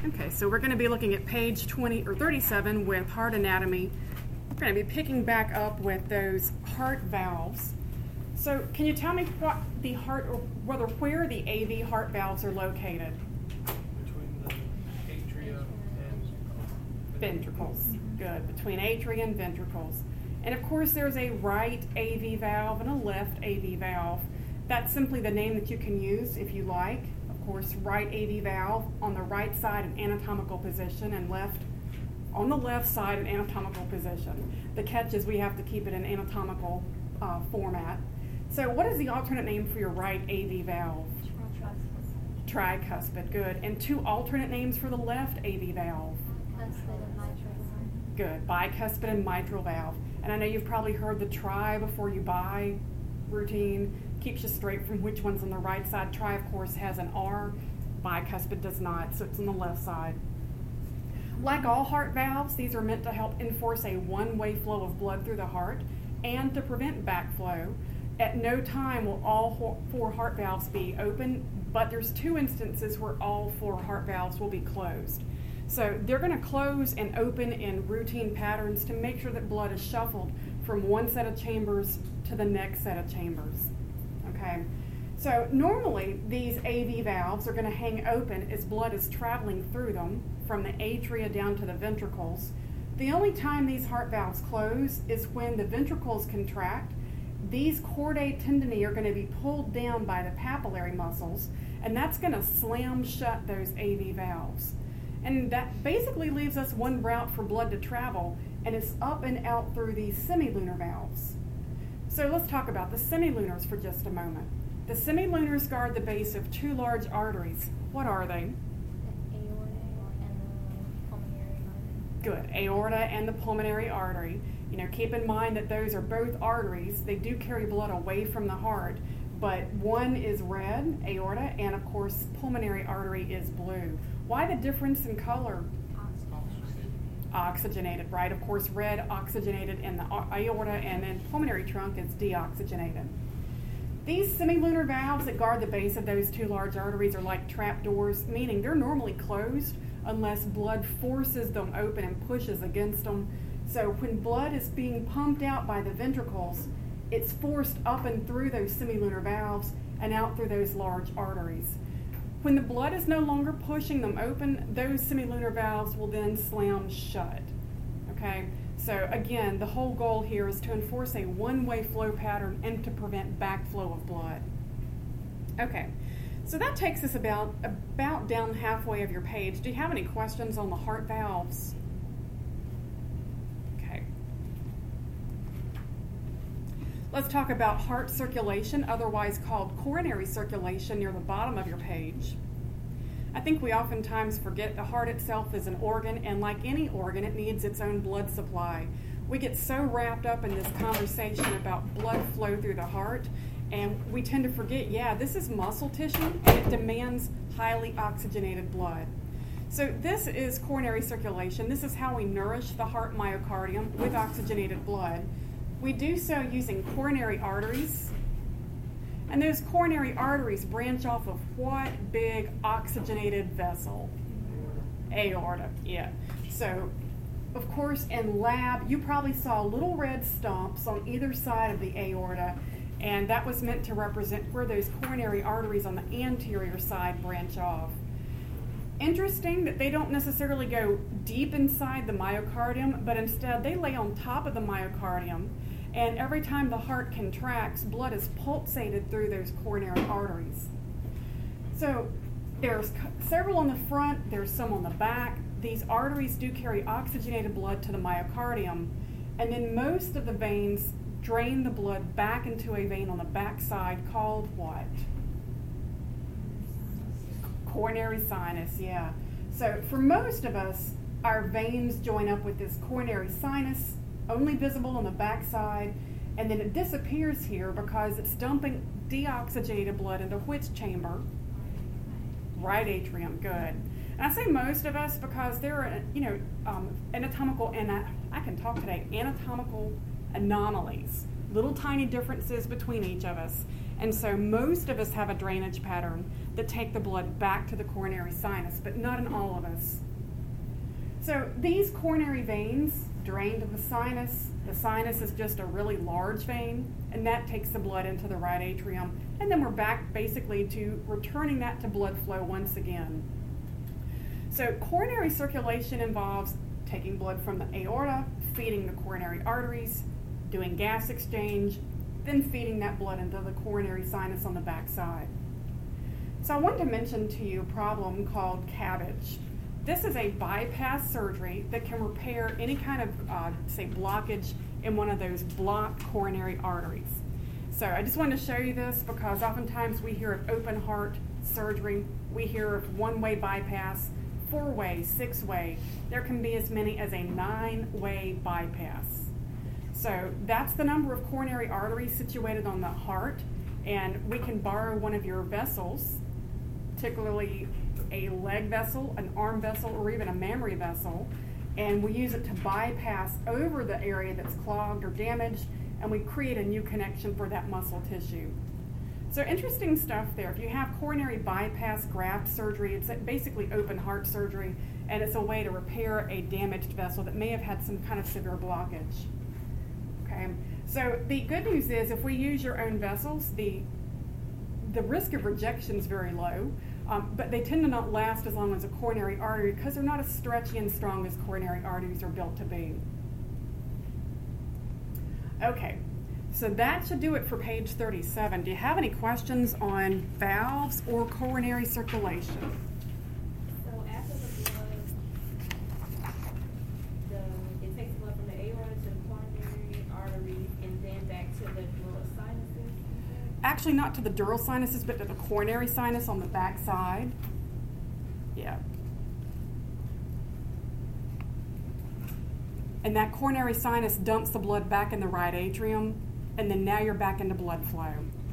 Okay, so we're going to be looking at page 20 or 37 with heart anatomy. We're going to be picking back up with those heart valves. So can you tell me what the heart, or where the AV heart valves are located? Between the atria and Ventricles. Good, between atria and ventricles. And of course there's a right AV valve and a left AV valve. That's simply the name that you can use if you like. Of course, right AV valve on the right side in anatomical position, and left on the left side in anatomical position. The catch is we have to keep it in anatomical format. So what is the alternate name for your right AV valve? Tricuspid, good. And two alternate names for the left AV valve? Good, bicuspid and mitral valve. And I know you've probably heard the tri before you buy routine. Keeps you straight from which one's on the right side. Tri, of course, has an R. Bicuspid does not, so it's on the left side. Like all heart valves, these are meant to help enforce a one-way flow of blood through the heart and to prevent backflow. At no time will all four heart valves be open, but there's two instances where all four heart valves will be closed. So they're going to close and open in routine patterns to make sure that blood is shuffled from one set of chambers to the next set of chambers. Okay, so normally these AV valves are going to hang open as blood is traveling through them from the atria down to the ventricles. The only time these heart valves close is when the ventricles contract. These chordae tendineae are going to be pulled down by the papillary muscles, and that's going to slam shut those AV valves. And that basically leaves us one route for blood to travel, and it's up and out through these semilunar valves. So let's talk about the semilunars for just a moment. The semilunars guard the base of two large arteries. What are they? The aorta and the pulmonary artery. Good, aorta and the pulmonary artery. You know, keep in mind that those are both arteries. They do carry blood away from the heart, but one is red, aorta, and of course pulmonary artery is blue. Why the difference in color? Oxygenated, right? Of course, red oxygenated in the aorta, and then pulmonary trunk is deoxygenated. These semilunar valves that guard the base of those two large arteries are like trapdoors, meaning they're normally closed unless blood forces them open and pushes against them. So when blood is being pumped out by the ventricles, it's forced up and through those semilunar valves and out through those large arteries. When the blood is no longer pushing them open, those semilunar valves will then slam shut. Okay, so again, the whole goal here is to enforce a one-way flow pattern and to prevent backflow of blood. Okay, so that takes us about down halfway of your page. Do you have any questions on the heart valves? Okay. Let's talk about heart circulation, otherwise called coronary circulation, near the bottom of your page. I think we oftentimes forget the heart itself is an organ, and like any organ, it needs its own blood supply. We get so wrapped up in this conversation about blood flow through the heart, and we tend to forget, this is muscle tissue, and it demands highly oxygenated blood. So this is coronary circulation. This is how we nourish the heart myocardium with oxygenated blood. We do so using coronary arteries, and those coronary arteries branch off of what big oxygenated vessel? Aorta, yeah. So, of course, in lab, you probably saw little red stumps on either side of the aorta, and that was meant to represent where those coronary arteries on the anterior side branch off. Interesting that they don't necessarily go deep inside the myocardium, but instead they lay on top of the myocardium, and every time the heart contracts, blood is pulsated through those coronary arteries. So there's several on the front, there's some on the back. These arteries do carry oxygenated blood to the myocardium, and then most of the veins drain the blood back into a vein on the back side called what? Coronary sinus, yeah. So for most of us, our veins join up with this coronary sinus, only visible on the back side, and then it disappears here because it's dumping deoxygenated blood into which chamber? Right atrium, good. And I say most of us because there are, anatomical, and I can talk today, anatomical anomalies, little tiny differences between each of us. And so most of us have a drainage pattern that take the blood back to the coronary sinus, but not in all of us. So these coronary veins drain to the sinus. The sinus is just a really large vein, and that takes the blood into the right atrium. And then we're back basically to returning that to blood flow once again. So coronary circulation involves taking blood from the aorta, feeding the coronary arteries, doing gas exchange, then feeding that blood into the coronary sinus on the back side. So I wanted to mention to you a problem called CABG. This is a bypass surgery that can repair any kind of, say, blockage in one of those blocked coronary arteries. So I just wanted to show you this because oftentimes we hear of open heart surgery, we hear of one-way bypass, 4-way, 6-way. There can be as many as a 9-way bypass. So that's the number of coronary arteries situated on the heart, and we can borrow one of your vessels, particularly a leg vessel, an arm vessel, or even a mammary vessel, and we use it to bypass over the area that's clogged or damaged, and we create a new connection for that muscle tissue. So interesting stuff there. If you have coronary bypass graft surgery, it's basically open heart surgery, and it's a way to repair a damaged vessel that may have had some kind of severe blockage. Okay, so the good news is if we use your own vessels, the risk of rejection is very low, but they tend to not last as long as a coronary artery because they're not as stretchy and strong as coronary arteries are built to be. Okay, so that should do it for page 37. Do you have any questions on valves or coronary circulation? So after the blood, it takes blood from the aorta to the coronary arteries and then back to the dural sinuses? Actually, not to the dural sinuses, but to the coronary sinus on the back side. Yeah. And that coronary sinus dumps the blood back in the right atrium, and then now you're back into blood flow.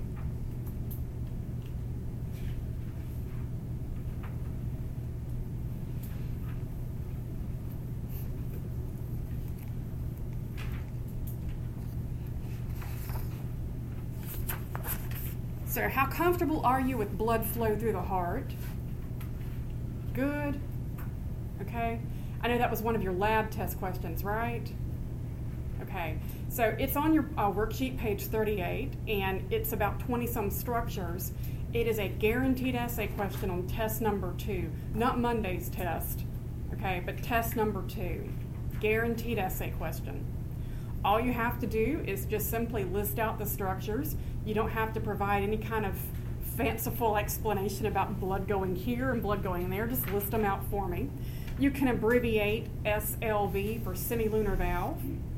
So how comfortable are you with blood flow through the heart? Good. Okay. I know that was one of your lab test questions, right? Okay. So it's on your worksheet, page 38, and it's about 20-some structures. It is a guaranteed essay question on test number 2, not Monday's test, okay, but test number 2, guaranteed essay question. All you have to do is just simply list out the structures. You don't have to provide any kind of fanciful explanation about blood going here and blood going there. Just list them out for me. You can abbreviate SLV for semilunar valve.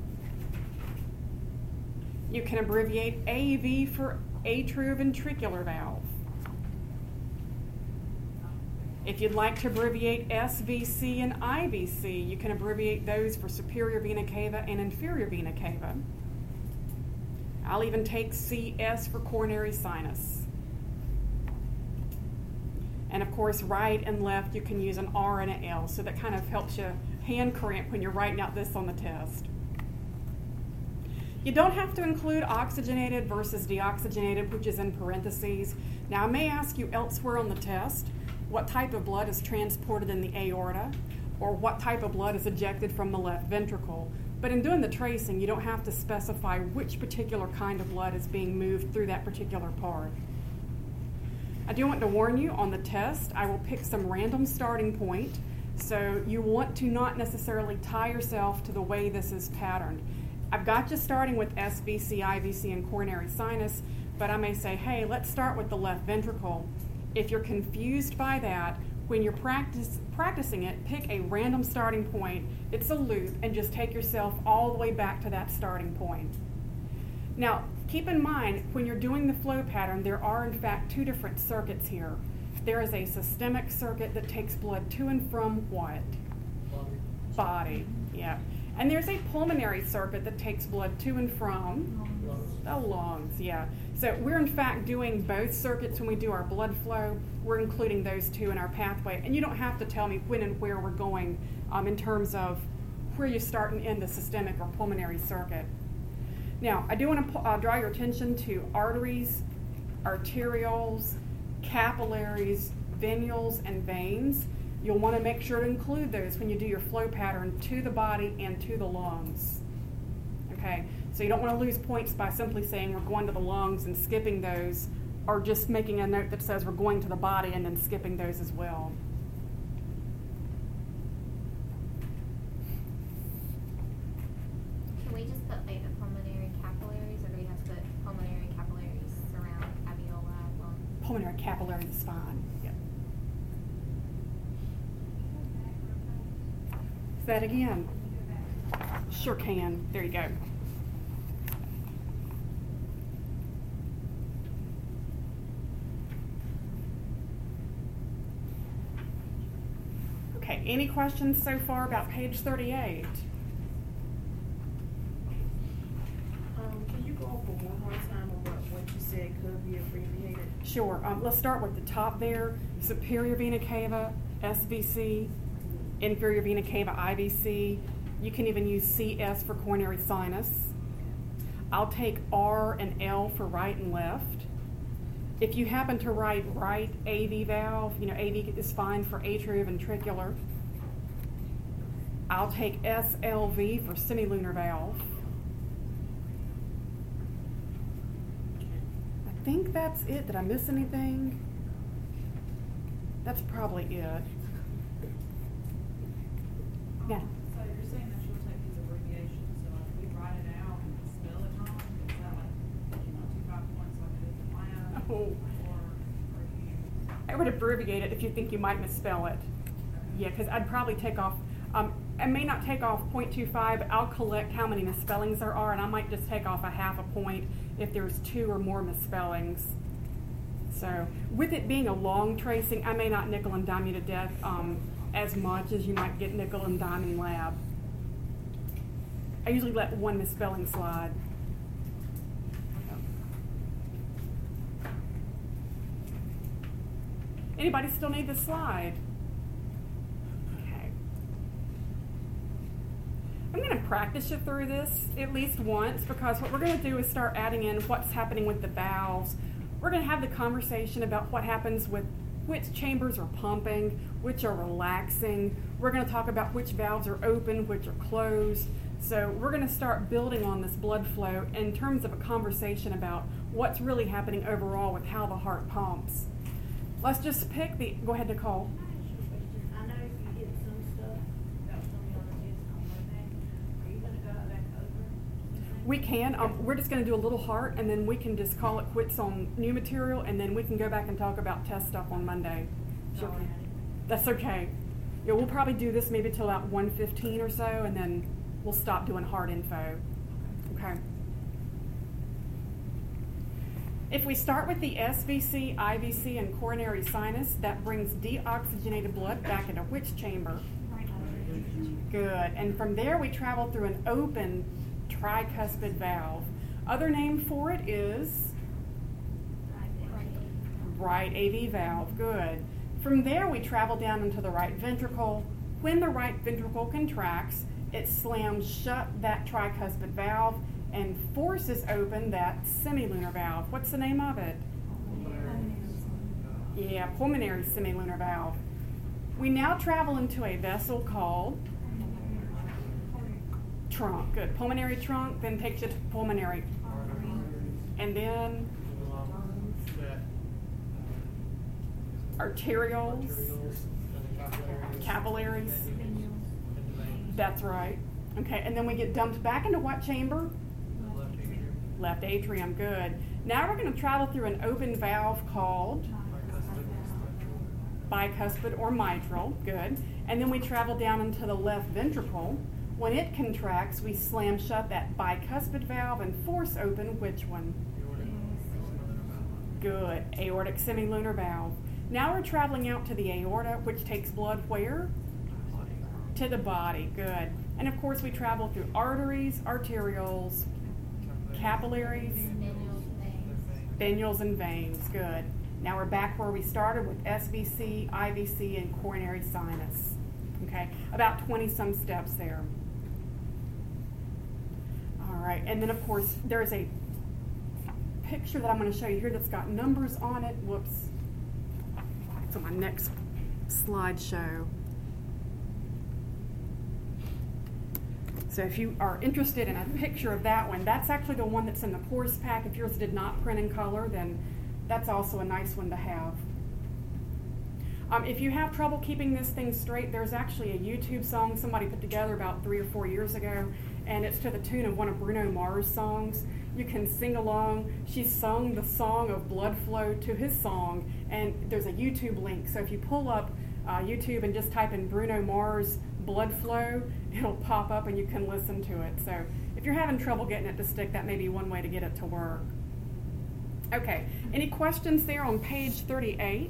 You can abbreviate AV for atrioventricular valve. If you'd like to abbreviate SVC and IVC, you can abbreviate those for superior vena cava and inferior vena cava. I'll even take CS for coronary sinus. And of course, right and left, you can use an R and an L, so that kind of helps you hand cramp when you're writing out this on the test. You don't have to include oxygenated versus deoxygenated, which is in parentheses. Now, I may ask you elsewhere on the test, what type of blood is transported in the aorta, or what type of blood is ejected from the left ventricle. But in doing the tracing, you don't have to specify which particular kind of blood is being moved through that particular part. I do want to warn you on the test, I will pick some random starting point, so you want to not necessarily tie yourself to the way this is patterned. I've got you starting with SVC, IVC, and coronary sinus, but I may say, hey, let's start with the left ventricle. If you're confused by that, when you're practicing it, pick a random starting point. It's a loop, and just take yourself all the way back to that starting point. Now, keep in mind, when you're doing the flow pattern, there are in fact 2 different circuits here. There is a systemic circuit that takes blood to and from what? Body. Yeah. And there's a pulmonary circuit that takes blood to and from the lungs. Yeah. So we're in fact doing both circuits when we do our blood flow. We're including those 2 in our pathway. And you don't have to tell me when and where we're going in terms of where you start and end the systemic or pulmonary circuit. Now, I do want to draw your attention to arteries arterioles, capillaries, venules, and veins. You'll want to make sure to include those when you do your flow pattern to the body and to the lungs. Okay, so you don't want to lose points by simply saying we're going to the lungs and skipping those, or just making a note that says we're going to the body and then skipping those as well. Can we just put like the pulmonary capillaries, or do we have to put pulmonary capillaries surround alveoli, lung? Pulmonary capillaries is fine. Yep. Say that again. Sure can. There you go. Okay, any questions so far about page 38? Can you go over one more time of what you said could be abbreviated? Sure. Let's start with the top there. Superior vena cava, SVC. Inferior vena cava, IVC. You can even use CS for coronary sinus. I'll take R and L for right and left. If you happen to write right AV valve, AV is fine for atrioventricular. I'll take SLV for semilunar valve. I think that's it. Did I miss anything? That's probably it. Yeah. So you're saying that you'll take these abbreviations, so if we write it out and spell it wrong, is that like, 2 5 points like it is in lab? Oh. Or you? I would abbreviate it if you think you might misspell it. Yeah, because I'd probably take off, I may not take off 0.25, but I'll collect how many misspellings there are, and I might just take off a half a point if there's 2 or more misspellings. So with it being a long tracing, I may not nickel and dime you to death as much as you might get nickel and dime in lab. I usually let one misspelling slide. Anybody still need the slide? Okay. I'm going to practice you through this at least once, because what we're going to do is start adding in what's happening with the valves. We're going to have the conversation about what happens with which chambers are pumping, which are relaxing. We're going to talk about which valves are open, which are closed. So we're going to start building on this blood flow in terms of a conversation about what's really happening overall with how the heart pumps. Let's just pick the, go ahead, Nicole. I know you did some stuff that was on your list on Monday. Are you gonna go back over? We can. We're just going to do a little heart, and then we can just call it quits on new material, and then we can go back and talk about test stuff on Monday. Sure. Alright. That's okay. Yeah, we'll probably do this maybe till about 1:15 or so, and then we'll stop doing heart info. Okay. If we start with the SVC, IVC, and coronary sinus, that brings deoxygenated blood back into which chamber? Good. And from there we travel through an open tricuspid valve. Other name for it is right AV valve. Good. From there we travel down into the right ventricle. When the right ventricle contracts, it slams shut that tricuspid valve and forces open that semilunar valve. What's the name of it? Yeah, pulmonary semilunar valve. We now travel into a vessel called trunk. Good. Pulmonary trunk, then takes you to pulmonary. And then arterioles, capillaries. That's right. Okay, and then we get dumped back into what chamber? Left atrium. Good. Now we're going to travel through an open valve called bicuspid or mitral. Good. And then we travel down into the left ventricle. When it contracts, we slam shut that bicuspid valve and force open which one? Good. Aortic semilunar valve. Now we're traveling out to the aorta, which takes blood where? To the body. Good. And of course we travel through arteries, arterioles, capillaries, venules, and veins. Good. Now we're back where we started with SVC, IVC, and coronary sinus. Okay, about 20 some steps there. All right, and then of course there's a picture that I'm going to show you here that's got numbers on it. Whoops. It's on my next slideshow. So if you are interested in a picture of that one, that's actually the one that's in the course pack. If yours did not print in color, then that's also a nice one to have. If you have trouble keeping this thing straight, there's actually a YouTube song somebody put together about 3 or 4 years ago, and it's to the tune of one of Bruno Mars' songs. You can sing along. She sung the song of Blood Flow to his song, and there's a YouTube link. So if you pull up YouTube and just type in Bruno Mars Blood Flow, it'll pop up and you can listen to it. So if you're having trouble getting it to stick, that may be one way to get it to work. Okay, any questions there on page 38?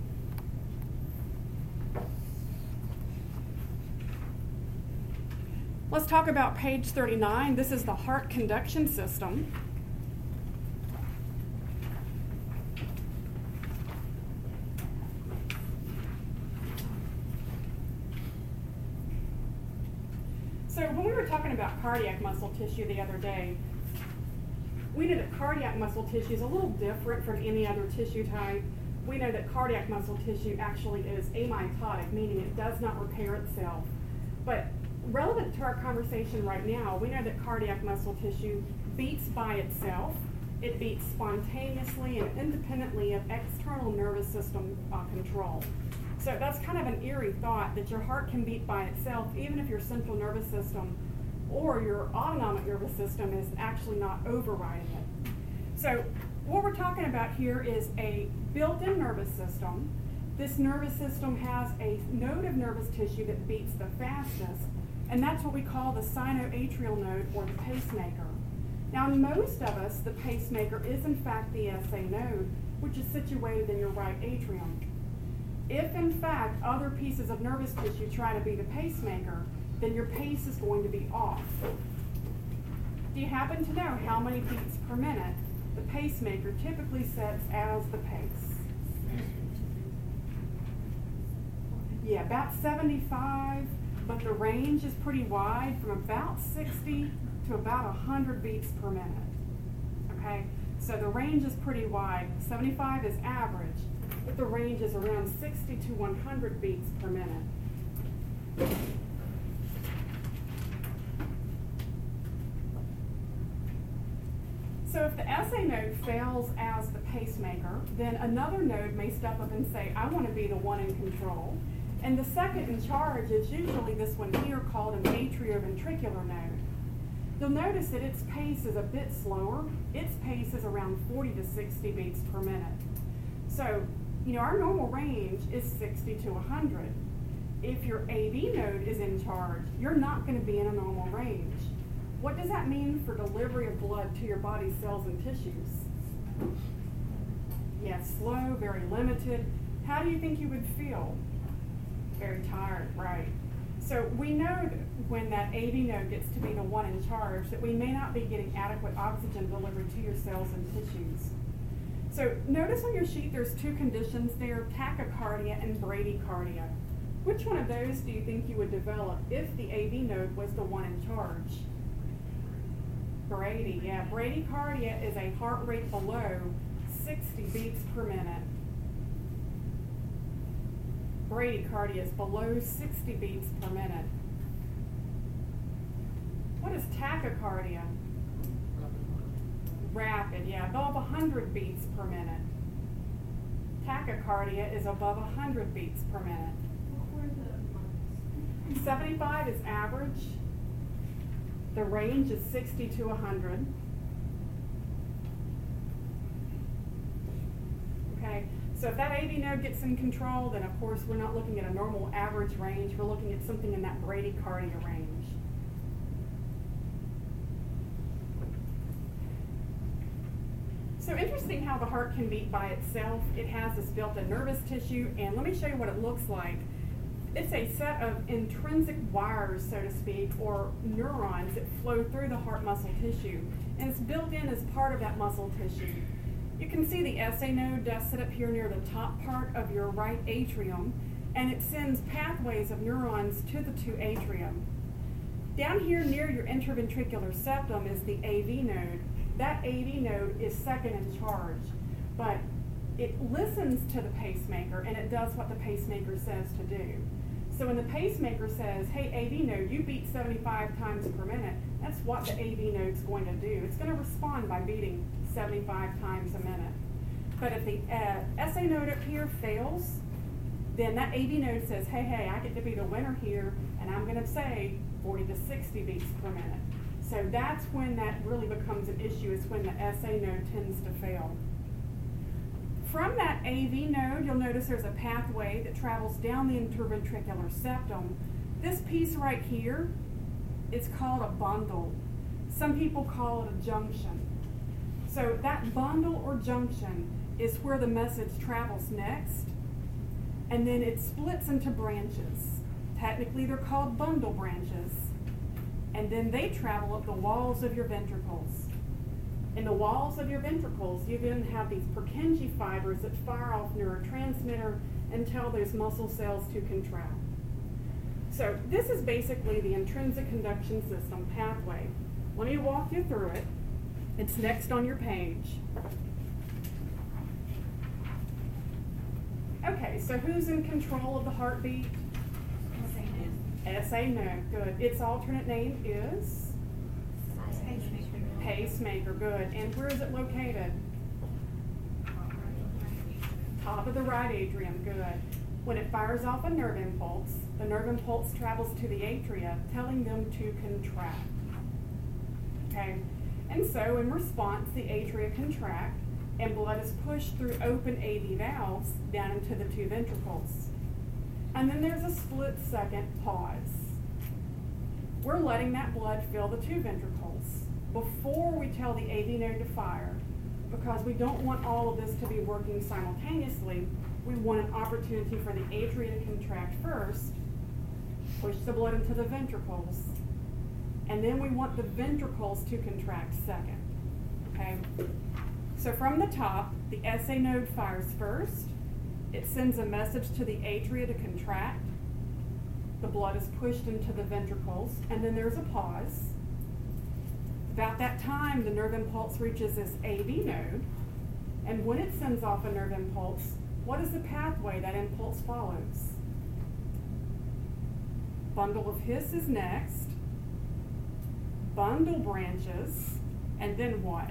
Let's talk about page 39. This is the heart conduction system. So when we were talking about cardiac muscle tissue the other day, we know that cardiac muscle tissue is a little different from any other tissue type. We know that cardiac muscle tissue actually is amitotic, meaning it does not repair itself. But relevant to our conversation right now, we know that cardiac muscle tissue beats by itself. It beats spontaneously and independently of external nervous system control. So that's kind of an eerie thought that your heart can beat by itself even if your central nervous system or your autonomic nervous system is actually not overriding it. So what we're talking about here is a built-in nervous system. This nervous system has a node of nervous tissue that beats the fastest, and that's what we call the sinoatrial node, or the pacemaker. Now, in most of us, the pacemaker is in fact the SA node, which is situated in your right atrium. If in fact other pieces of nervous tissue try to be the pacemaker, then your pace is going to be off. Do you happen to know how many beats per minute the pacemaker typically sets as the pace? Yeah, about 75. But the range is pretty wide, from about 60 to about 100 beats per minute. Okay, so the range is pretty wide. 75 is average, but the range is around 60 to 100 beats per minute. So if the SA node fails as the pacemaker, then another node may step up and say, I want to be the one in control. And the second in charge is usually this one here, called an atrioventricular node. You'll notice that its pace is a bit slower. Its pace is around 40 to 60 beats per minute. So, our normal range is 60 to 100. If your AV node is in charge, you're not going to be in a normal range. What does that mean for delivery of blood to your body's cells and tissues? Yes, slow, very limited. How do you think you would feel? Very tired, right? So we know that when that AV node gets to be the one in charge, that we may not be getting adequate oxygen delivery to your cells and tissues. So notice on your sheet there's two conditions there, tachycardia and bradycardia. Which one of those do you think you would develop if the AV node was the one in charge? Brady, yeah. Bradycardia is a heart rate below 60 beats per minute. Bradycardia is below 60 beats per minute. What is tachycardia? Rapid, yeah, above 100 beats per minute. Tachycardia is above 100 beats per minute. 75 is average. The range is 60 to 100. Okay, so if that AV node gets in control, then of course we're not looking at a normal average range. We're looking at something in that bradycardia range. So interesting how the heart can beat by itself. It has this built-in nervous tissue, and let me show you what it looks like. It's a set of intrinsic wires, so to speak, or neurons that flow through the heart muscle tissue, and it's built in as part of that muscle tissue. You can see the SA node does sit up here near the top part of your right atrium, and it sends pathways of neurons to the two atrium. Down here near your interventricular septum is the AV node, that AV node is second in charge, but it listens to the pacemaker and it does what the pacemaker says to do. So when the pacemaker says, hey, AV node, you beat 75 times per minute, that's what the AV node's going to do. It's going to respond by beating 75 times a minute. But if the SA node up here fails, then that AV node says, hey, I get to be the winner here, and I'm going to say 40 to 60 beats per minute. So that's when that really becomes an issue, is when the SA node tends to fail. From that AV node, you'll notice there's a pathway that travels down the interventricular septum. This piece right here is called a bundle. Some people call it a junction. So that bundle or junction is where the message travels next, and then it splits into branches. Technically, they're called bundle branches. And then they travel up the walls of your ventricles. In the walls of your ventricles, you then have these Purkinje fibers that fire off neurotransmitter and tell those muscle cells to contract. So this is basically the intrinsic conduction system pathway. Let me walk you through it. It's next on your page. Okay, so who's in control of the heartbeat? SA node, good. Its alternate name is? Pacemaker, good. And where is it located? Top of the right atrium, good. When it fires off a nerve impulse, the nerve impulse travels to the atria, telling them to contract. Okay, and so in response, the atria contract, and blood is pushed through open AV valves down into the two ventricles. And then there's a split-second pause. We're letting that blood fill the two ventricles before we tell the AV node to fire, because we don't want all of this to be working simultaneously. We want an opportunity for the atria to contract first, push the blood into the ventricles, and then we want the ventricles to contract second. Okay? So from the top, the SA node fires first. It sends a message to the atria to contract. The blood is pushed into the ventricles, and then there's a pause. About that time, the nerve impulse reaches this AV node, and when it sends off a nerve impulse, what is the pathway that impulse follows? Bundle of His is next, bundle branches, and then what?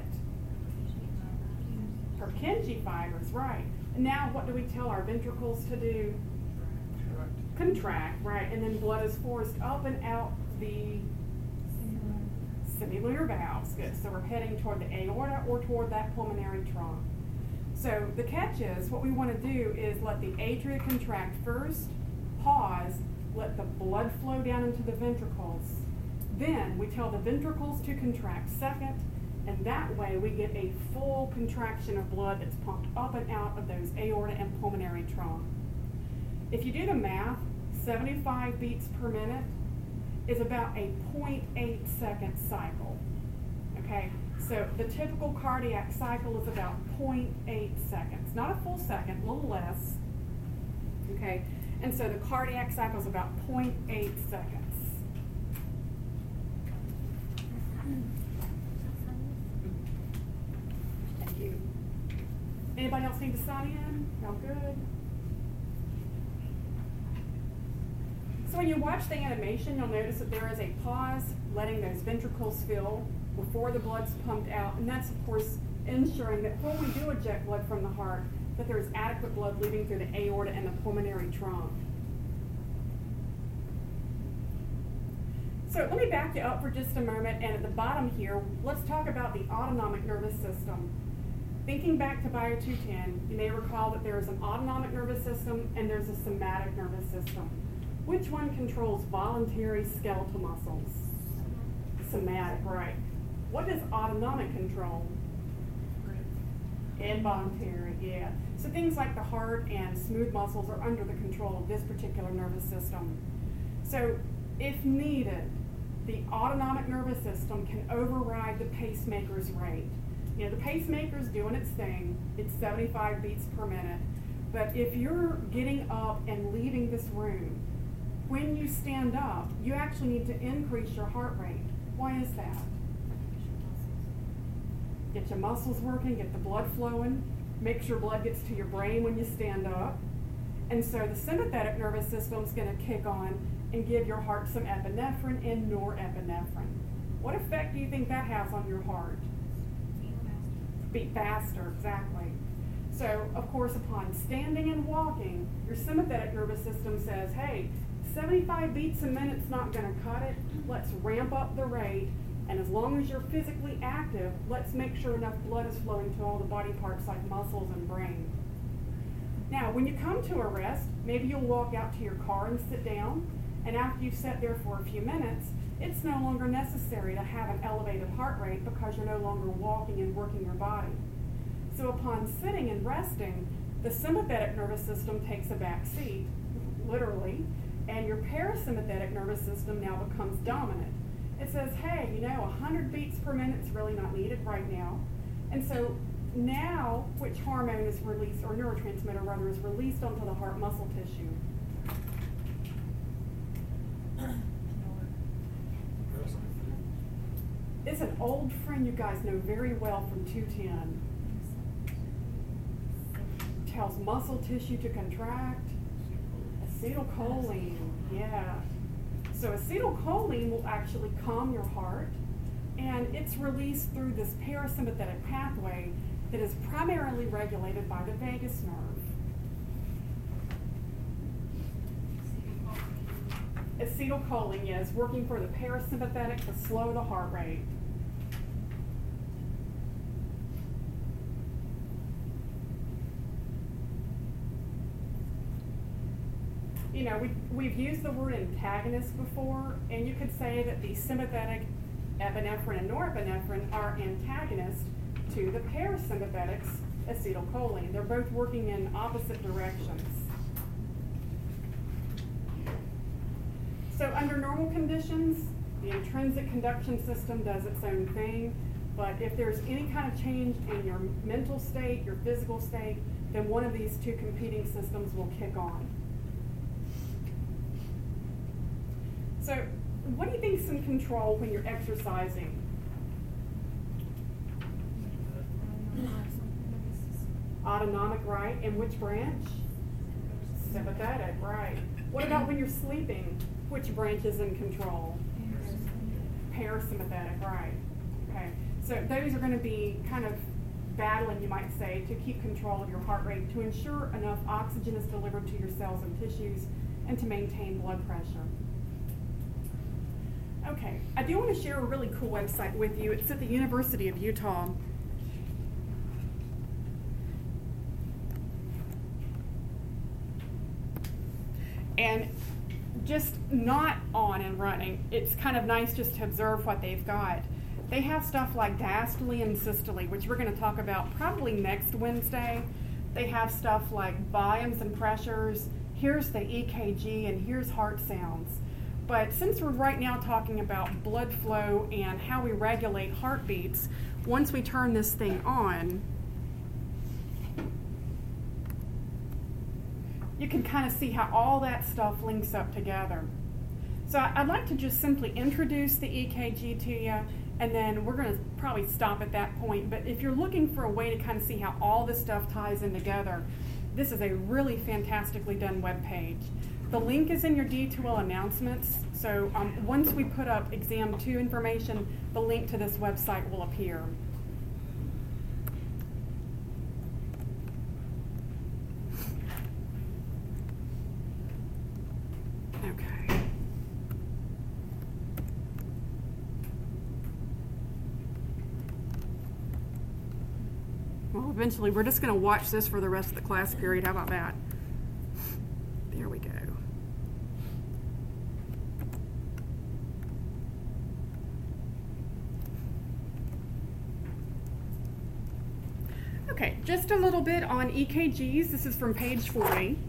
Purkinje fibers, right. Now what do we tell our ventricles to do? Contract, right, and then blood is forced up and out the similar valves. Good. So we're heading toward the aorta or toward that pulmonary trunk. So the catch is, what we want to do is let the atria contract first, pause, let the blood flow down into the ventricles. Then we tell the ventricles to contract second, and that way we get a full contraction of blood that's pumped up and out of those aorta and pulmonary trunk. If you do the math, 75 beats per minute is about a 0.8 second cycle. Okay, so the typical cardiac cycle is about 0.8 seconds, not a full second, a little less. Okay, and so the cardiac cycle is about 0.8 seconds. Thank you. Anybody else need to sign in? Y'all good? So when you watch the animation, you'll notice that there is a pause, letting those ventricles fill before the blood's pumped out, and that's of course ensuring that when we do eject blood from the heart, that there is adequate blood leaving through the aorta and the pulmonary trunk. So let me back you up for just a moment, and at the bottom here, let's talk about the autonomic nervous system. Thinking back to Bio 210, you may recall that there is an autonomic nervous system and there's a somatic nervous system. Which one controls voluntary skeletal muscles? Somatic, right. What does autonomic control? Involuntary, yeah. So things like the heart and smooth muscles are under the control of this particular nervous system. So if needed, the autonomic nervous system can override the pacemaker's rate. You know, the pacemaker's doing its thing. It's 75 beats per minute. But if you're getting up and leaving this room, when you stand up, you actually need to increase your heart rate. Why is that? get your muscles working, get the blood flowing, make sure blood gets to your brain when you stand up. And so the sympathetic nervous system is going to kick on and give your heart some epinephrine and norepinephrine. What effect do you think that has on your heart? Beat faster, exactly. So, of course, upon standing and walking, your sympathetic nervous system says, hey, 75 beats a minute's not going to cut it. Let's ramp up the rate. And as long as you're physically active, let's make sure enough blood is flowing to all the body parts like muscles and brain. Now, when you come to a rest, maybe you'll walk out to your car and sit down. And after you've sat there for a few minutes, it's no longer necessary to have an elevated heart rate because you're no longer walking and working your body. So upon sitting and resting, the sympathetic nervous system takes a back seat, literally, and your parasympathetic nervous system now becomes dominant. It says, hey, 100 beats per minute is really not needed right now. And so now, which hormone is released, or neurotransmitter rather, is released onto the heart muscle tissue? It's an old friend you guys know very well from 210. Tells muscle tissue to contract. Acetylcholine, yeah. So acetylcholine will actually calm your heart, and it's released through this parasympathetic pathway that is primarily regulated by the vagus nerve. Acetylcholine, yes, working for the parasympathetic to slow the heart rate. We've used the word antagonist before, and you could say that the sympathetic epinephrine and norepinephrine are antagonists to the parasympathetic's acetylcholine. They're both working in opposite directions. So under normal conditions, the intrinsic conduction system does its own thing, but if there's any kind of change in your mental state, your physical state, then one of these two competing systems will kick on. So what do you think's in control when you're exercising? Autonomic, right? And which branch? Sympathetic, right. What about when you're sleeping? Which branch is in control? Parasympathetic, right. Okay. So those are going to be kind of battling, you might say, to keep control of your heart rate, to ensure enough oxygen is delivered to your cells and tissues, and to maintain blood pressure. Okay, I do want to share a really cool website with you. It's at the University of Utah. And just not on and running, it's kind of nice just to observe what they've got. They have stuff like diastole and systole, which we're going to talk about probably next Wednesday. They have stuff like volumes and pressures. Here's the EKG, and here's heart sounds. But since we're right now talking about blood flow and how we regulate heartbeats, once we turn this thing on, you can kind of see how all that stuff links up together. So I'd like to just simply introduce the EKG to you, and then we're going to probably stop at that point. But if you're looking for a way to kind of see how all this stuff ties in together, this is a really fantastically done web page. The link is in your D2L announcements, so once we put up Exam 2 information, the link to this website will appear. Okay. Well, eventually we're just going to watch this for the rest of the class period. How about that? There we go. Okay, just a little bit on EKGs. This is from page 40.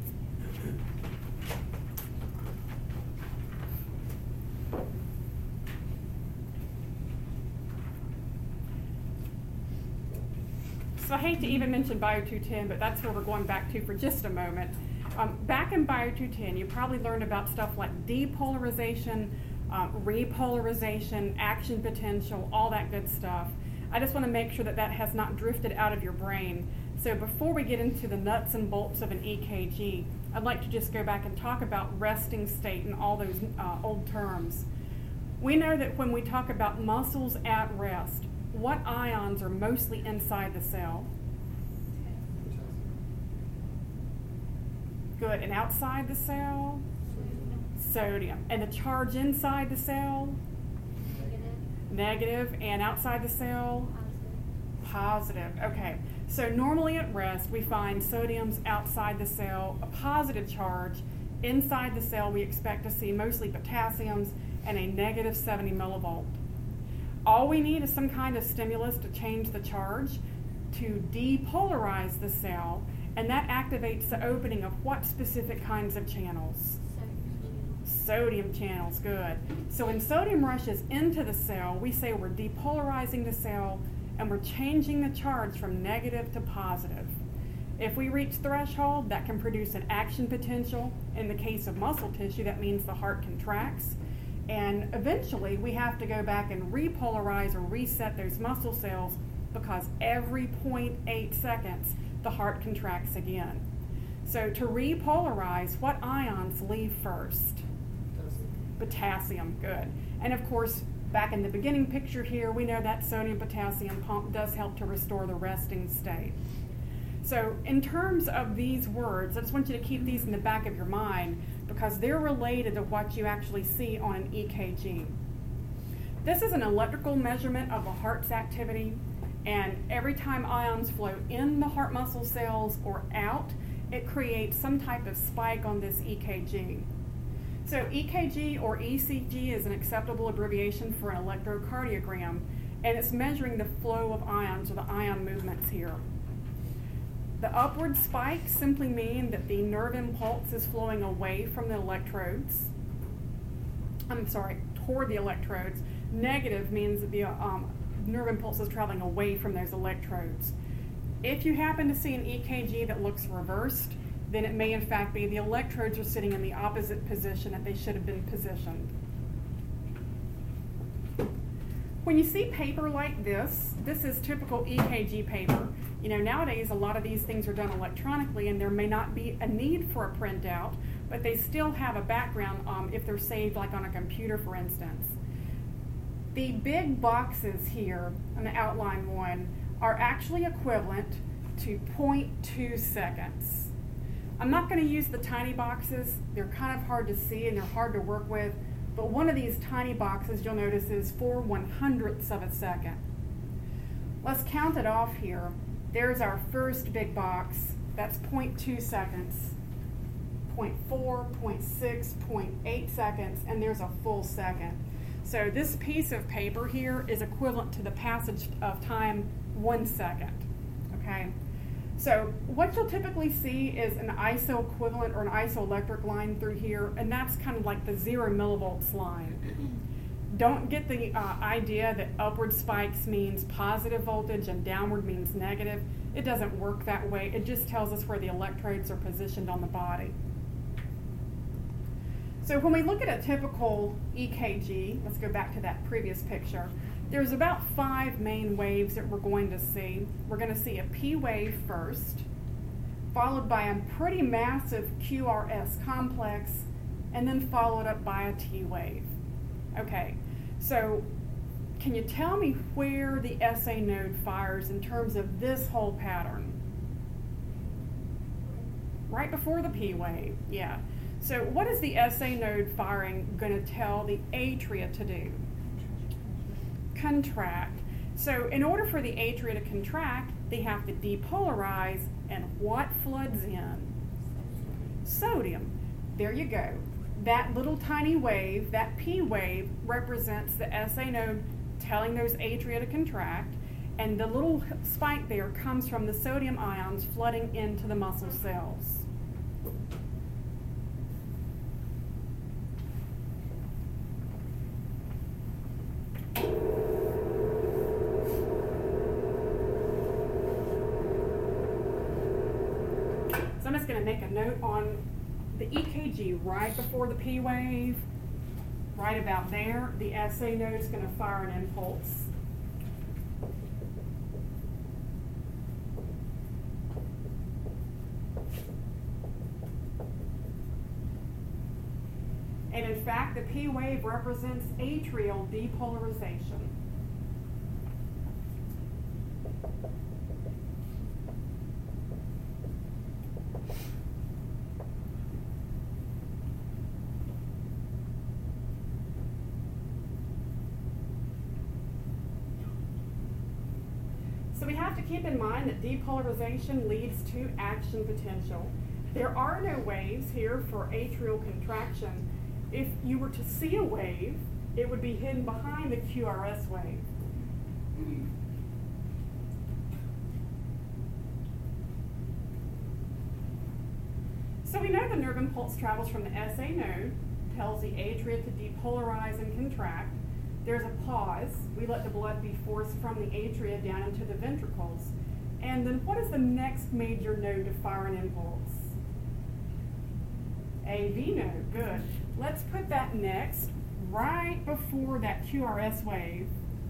So I hate to even mention Bio 210, but that's where we're going back to for just a moment. Back in Bio 210, you probably learned about stuff like depolarization, repolarization, action potential, all that good stuff. I just want to make sure that that has not drifted out of your brain. So before we get into the nuts and bolts of an EKG, I'd like to just go back and talk about resting state and all those old terms. We know that when we talk about muscles at rest, what ions are mostly inside the cell? Good. And outside the cell? Sodium. And the charge inside the cell? Negative. And outside the cell? Positive. Okay. So normally at rest, we find sodium's outside the cell, a positive charge. Inside the cell, we expect to see mostly potassiums and a negative 70 millivolt. All we need is some kind of stimulus to change the charge, to depolarize the cell, and that activates the opening of what specific kinds of channels? Sodium channels, good. So when sodium rushes into the cell, we say we're depolarizing the cell and we're changing the charge from negative to positive. If we reach threshold, that can produce an action potential. In the case of muscle tissue, that means the heart contracts. And eventually, we have to go back and repolarize or reset those muscle cells because every 0.8 seconds, the heart contracts again. So to repolarize, what ions leave first? Potassium, good. And of course, back in the beginning picture here, we know that sodium-potassium pump does help to restore the resting state. So in terms of these words, I just want you to keep these in the back of your mind because they're related to what you actually see on an EKG. This is an electrical measurement of the heart's activity, and every time ions flow in the heart muscle cells or out, it creates some type of spike on this EKG. So EKG or ECG is an acceptable abbreviation for an electrocardiogram, and it's measuring the flow of ions or the ion movements here. The upward spikes simply mean that the nerve impulse is flowing away from the electrodes. Toward the electrodes. Negative means that the nerve impulse is traveling away from those electrodes. If you happen to see an EKG that looks reversed, then it may in fact be the electrodes are sitting in the opposite position that they should have been positioned. When you see paper like this, this is typical EKG paper. You know, nowadays a lot of these things are done electronically and there may not be a need for a printout, but they still have a background if they're saved like on a computer, for instance. The big boxes here on the outline one are actually equivalent to 0.2 seconds. I'm not going to use the tiny boxes. They're kind of hard to see and they're hard to work with, but one of these tiny boxes you'll notice is 4/100ths of a second. Let's count it off here. There's our first big box. That's 0.2 seconds, 0.4, 0.6, 0.8 seconds, and there's a full second. So this piece of paper here is equivalent to the passage of time 1 second, okay? So what you'll typically see is an iso equivalent or an isoelectric line through here, and that's kind of like the 0 millivolts line. Don't get the idea that upward spikes means positive voltage and downward means negative. It doesn't work that way. It just tells us where the electrodes are positioned on the body. So when we look at a typical EKG, let's go back to that previous picture, there's about 5 main waves that we're going to see. We're going to see a P wave first, followed by a pretty massive QRS complex, and then followed up by a T wave. Okay, so can you tell me where the SA node fires in terms of this whole pattern? Right before the P wave, yeah. So what is the SA node firing going to tell the atria to do? Contract. So in order for the atria to contract, they have to depolarize, and what floods in? Sodium. There you go. That little tiny wave, that P wave, represents the SA node telling those atria to contract, and the little spike there comes from the sodium ions flooding into the muscle cells. So I'm just going to make a note on the EKG right before the P wave, right about there. The SA node is going to fire an impulse. P wave represents atrial depolarization. So we have to keep in mind that depolarization leads to action potential. There are no waves here for atrial contraction. If you were to see a wave, it would be hidden behind the QRS wave. So we know the nerve impulse travels from the SA node, tells the atria to depolarize and contract. There's a pause. We let the blood be forced from the atria down into the ventricles. And then what is the next major node to fire an impulse? AV node, good. Let's put that next, right before that QRS wave.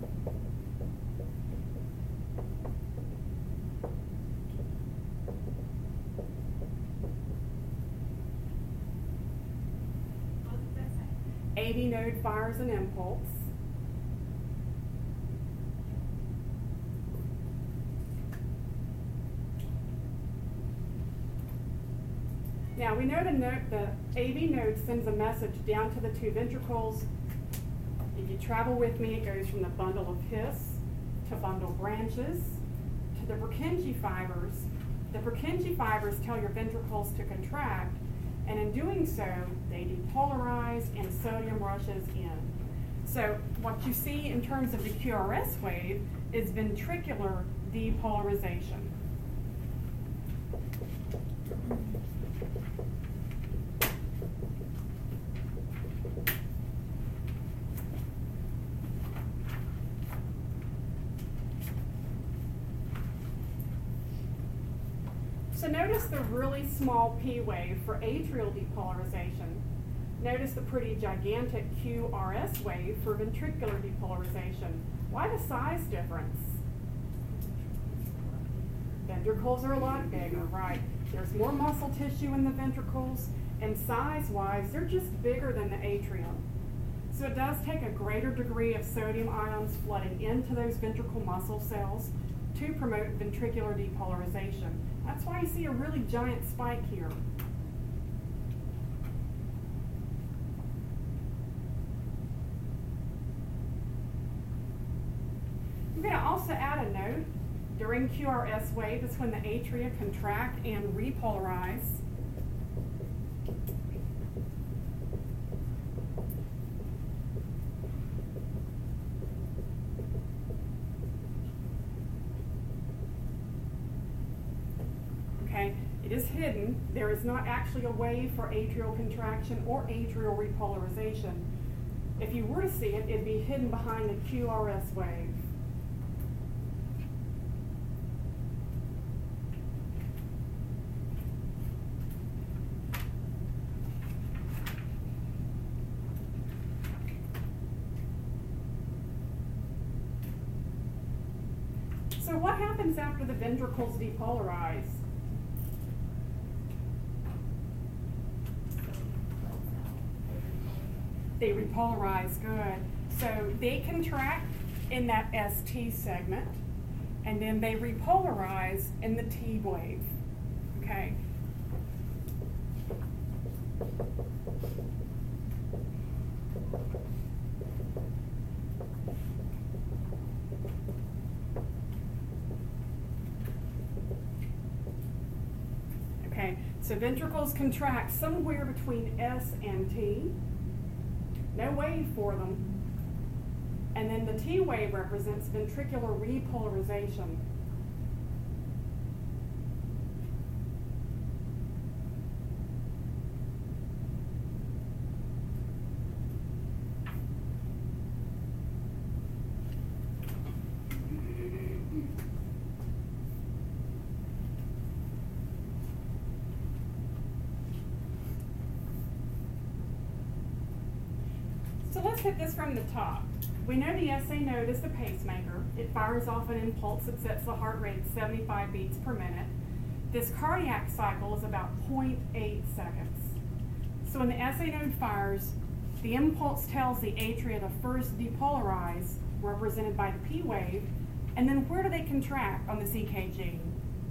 What did that say? AV node fires an impulse. Now we know the AV node sends a message down to the two ventricles. If you travel with me, it goes from the bundle of His to bundle branches to the Purkinje fibers. The Purkinje fibers tell your ventricles to contract, and in doing so, they depolarize and sodium rushes in. So what you see in terms of the QRS wave is ventricular depolarization. So notice the really small P wave for atrial depolarization. Notice the pretty gigantic QRS wave for ventricular depolarization. Why the size difference? Ventricles are a lot bigger, right? There's more muscle tissue in the ventricles, and size-wise, they're just bigger than the atrium. So it does take a greater degree of sodium ions flooding into those ventricle muscle cells to promote ventricular depolarization. That's why you see a really giant spike here. I'm going to also add a note. During QRS wave is when the atria contract and repolarize. Okay, it is hidden. There is not actually a wave for atrial contraction or atrial repolarization. If you were to see it, it'd be hidden behind the QRS wave. So what happens after the ventricles depolarize? They repolarize, good. So they contract in that ST segment, and then they repolarize in the T wave, okay? Okay, so ventricles contract somewhere between S and T. No wave for them. And then the T wave represents ventricular repolarization. So let's hit this from the top. We know the SA node is the pacemaker. It fires off an impulse that sets the heart rate at 75 beats per minute. This cardiac cycle is about 0.8 seconds. So when the SA node fires, The impulse tells the atria to first depolarize, represented by the P wave, and then where do they contract on this EKG?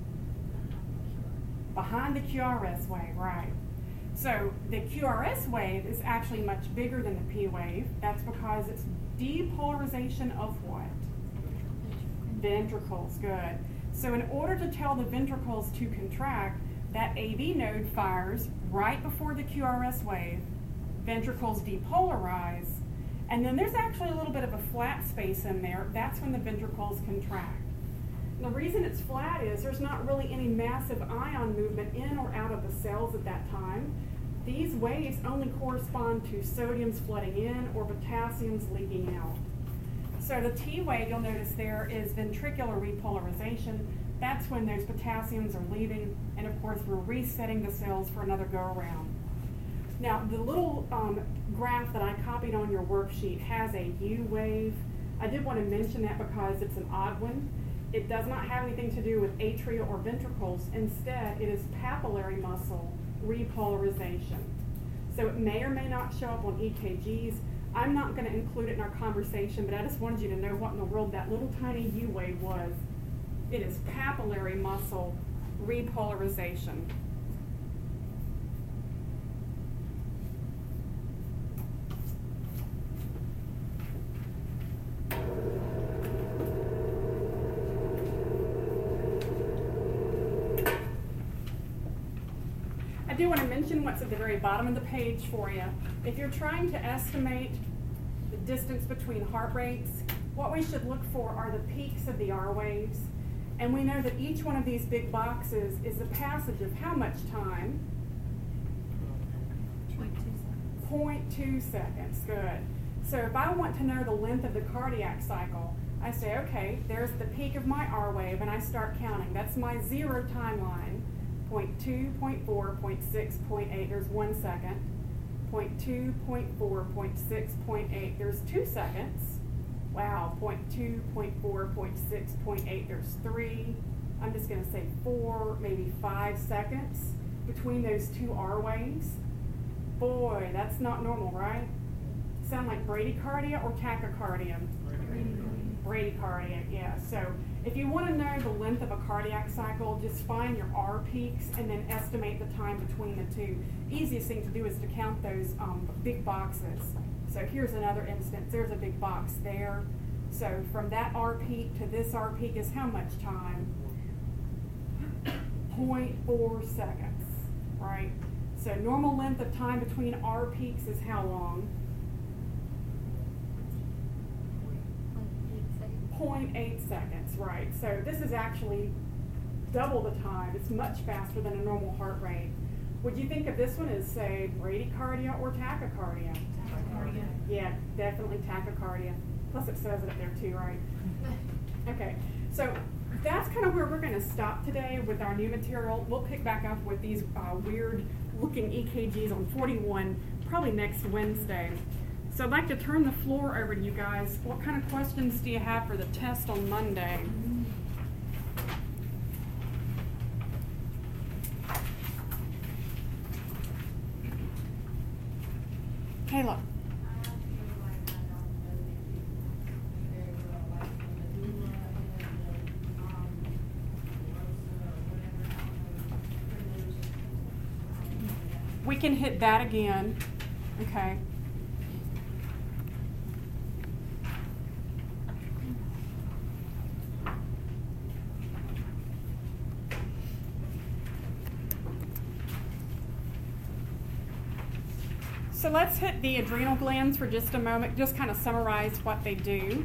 Behind the QRS wave, right. So the QRS wave is actually much bigger than the P wave. That's because it's depolarization of what? Ventricles, good. So in order to tell the ventricles to contract, that AV node fires right before the QRS wave, ventricles depolarize, and then there's actually a little bit of a flat space in there. That's when the ventricles contract. And the reason it's flat is there's not really any massive ion movement in or out of the cells at that time. These waves only correspond to sodiums flooding in or potassiums leaking out. So the T wave, you'll notice there is ventricular repolarization. That's when those potassiums are leaving, and of course we're resetting the cells for another go around. Now the little graph that I copied on your worksheet has a U wave. I did want to mention that because it's an odd one. It does not have anything to do with atria or ventricles. Instead, it is papillary muscle repolarization. So it may or may not show up on EKGs. I'm not going to include it in our conversation, but I just wanted you to know what in the world that little tiny U wave was. It is papillary muscle repolarization. I do want to mention what's at the very bottom of the page for you. If you're trying to estimate the distance between heart rates, what we should look for are the peaks of the R waves. And we know that each one of these big boxes is the passage of how much time? 0.2 seconds. Good. So if I want to know the length of the cardiac cycle, I say, okay, there's the peak of my R wave, and I start counting. That's my 0 timeline. 0.2, 0.4, 0.6, 0.8, there's 1 second. 0.2, 0.4, 0.6, 0.8, there's 2 seconds. Wow, 0.2, 0.4, 0.6, 0.8, there's 3. I'm just going to say 4, maybe 5 seconds between those two R waves. Boy, that's not normal, right? Sound like bradycardia or tachycardia? Bradycardia, yeah. So if you want to know the length of a cardiac cycle, just find your R peaks and then estimate the time between the two. Easiest thing to do is to count those big boxes. So here's another instance. There's a big box there. So from that R peak to this R peak is how much time? 0.4 seconds, right? So normal length of time between R peaks is how long? 0.8 seconds, right? So this is actually double the time. It's much faster than a normal heart rate. Would you think of this one as, say, bradycardia or tachycardia? Tachycardia. Yeah, definitely tachycardia. Plus it says it up there too, right? Okay, so that's kind of where we're going to stop today with our new material. We'll pick back up with these weird-looking EKGs on 41 probably next Wednesday. So I'd like to turn the floor over to you guys. What kind of questions do you have for the test on Monday? Kayla. We can hit that again. Okay. So let's hit the adrenal glands for just a moment, just kind of summarize what they do.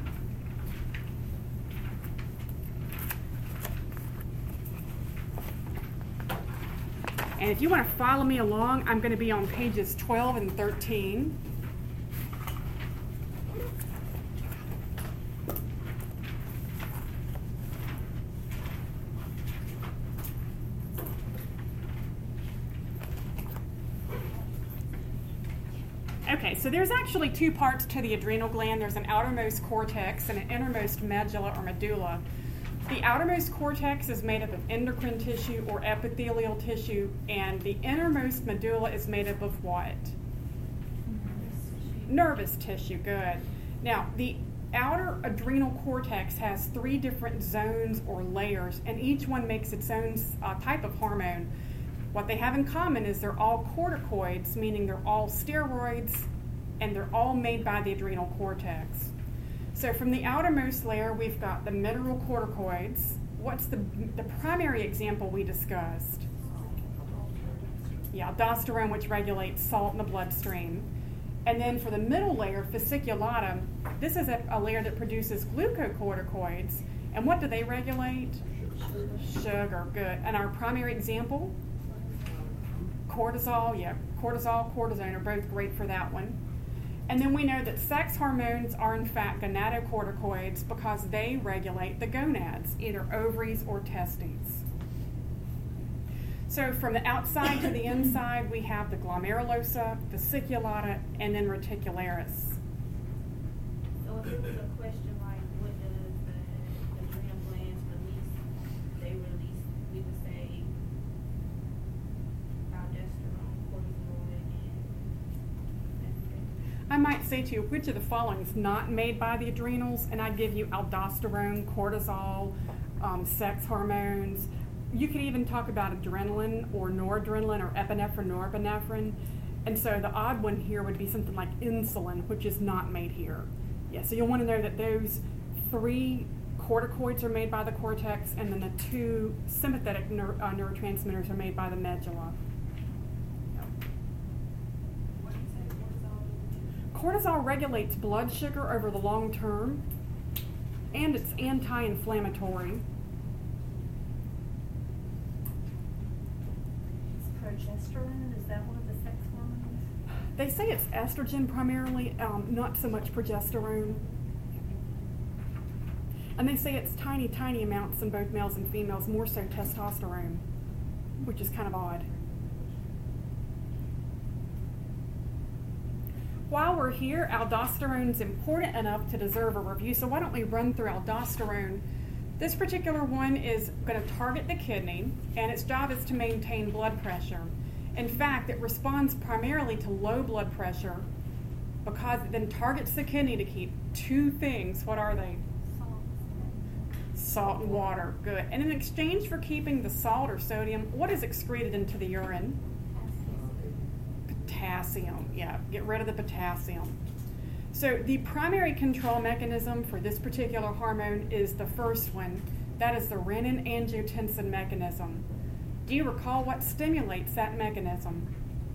And if you want to follow me along, I'm going to be on pages 12 and 13. Okay, so there's actually two parts to the adrenal gland. There's an outermost cortex and an innermost medulla or medulla. The outermost cortex is made up of endocrine tissue or epithelial tissue, and the innermost medulla is made up of what? Nervous tissue, good. Now, the outer adrenal cortex has 3 different zones or layers, and each one makes its own type of hormone. What they have in common is they're all corticoids, meaning they're all steroids, and they're all made by the adrenal cortex. So from the outermost layer, we've got the mineralocorticoids. What's the primary example we discussed? Yeah, aldosterone, which regulates salt in the bloodstream. And then for the middle layer, fasciculata, this is a layer that produces glucocorticoids. And what do they regulate? Sugar, good. And our primary example? Cortisol, yeah, cortisol, cortisone are both great for that one. And then we know that sex hormones are in fact gonadocorticoids because they regulate the gonads, either ovaries or testes. So from the outside to the inside, we have the glomerulosa, fasciculata, and then reticularis. So if it was a question like, what does the adrenal glands release? They release, we would say, progesterone, cortisol, and I might say to you, which of the following is not made by the adrenals? And I'd give you aldosterone, cortisol, sex hormones. You could even talk about adrenaline or noradrenaline or epinephrine, norepinephrine. And so the odd one here would be something like insulin, which is not made here. Yeah, so you'll want to know that those 3 corticoids are made by the cortex, and then the 2 sympathetic neurotransmitters are made by the medulla. What do you say cortisol? Cortisol regulates blood sugar over the long term, and it's anti-inflammatory. Progesterone, is that one of the sex hormones? They say it's estrogen primarily, not so much progesterone. And they say it's tiny, tiny amounts in both males and females, more so testosterone, which is kind of odd. While we're here, aldosterone's important enough to deserve a review, so why don't we run through aldosterone. This particular one is going to target the kidney, and its job is to maintain blood pressure. In fact, it responds primarily to low blood pressure because it then targets the kidney to keep 2 things. What are they? Salt and water, good. And in exchange for keeping the salt or sodium, what is excreted into the urine? Potassium, yeah, get rid of the potassium. So the primary control mechanism for this particular hormone is the first one. That is the renin-angiotensin mechanism. Do you recall what stimulates that mechanism?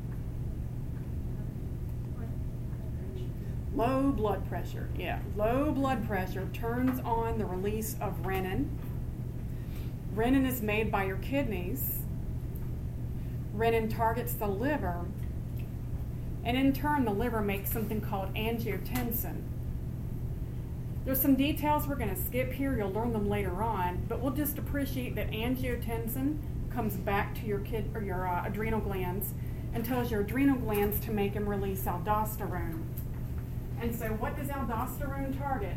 Low blood pressure, yeah. Low blood pressure turns on the release of renin. Renin is made by your kidneys. Renin targets the liver. And in turn, the liver makes something called angiotensin. There's some details we're going to skip here. You'll learn them later on, but we'll just appreciate that angiotensin comes back to your adrenal glands and tells your adrenal glands to make and release aldosterone. And so what does aldosterone target?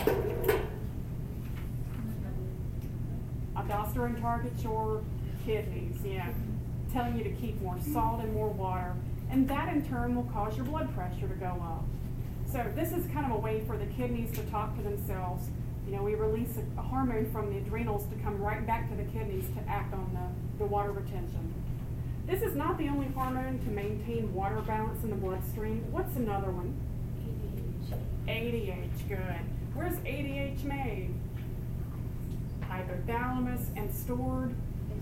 Aldosterone targets your kidneys, yeah, telling you to keep more salt and more water. And that in turn will cause your blood pressure to go up. So this is kind of a way for the kidneys to talk to themselves. You know, we release a hormone from the adrenals to come right back to the kidneys to act on the water retention. This is not the only hormone to maintain water balance in the bloodstream. What's another one? ADH, good. Where's ADH made? Hypothalamus and stored?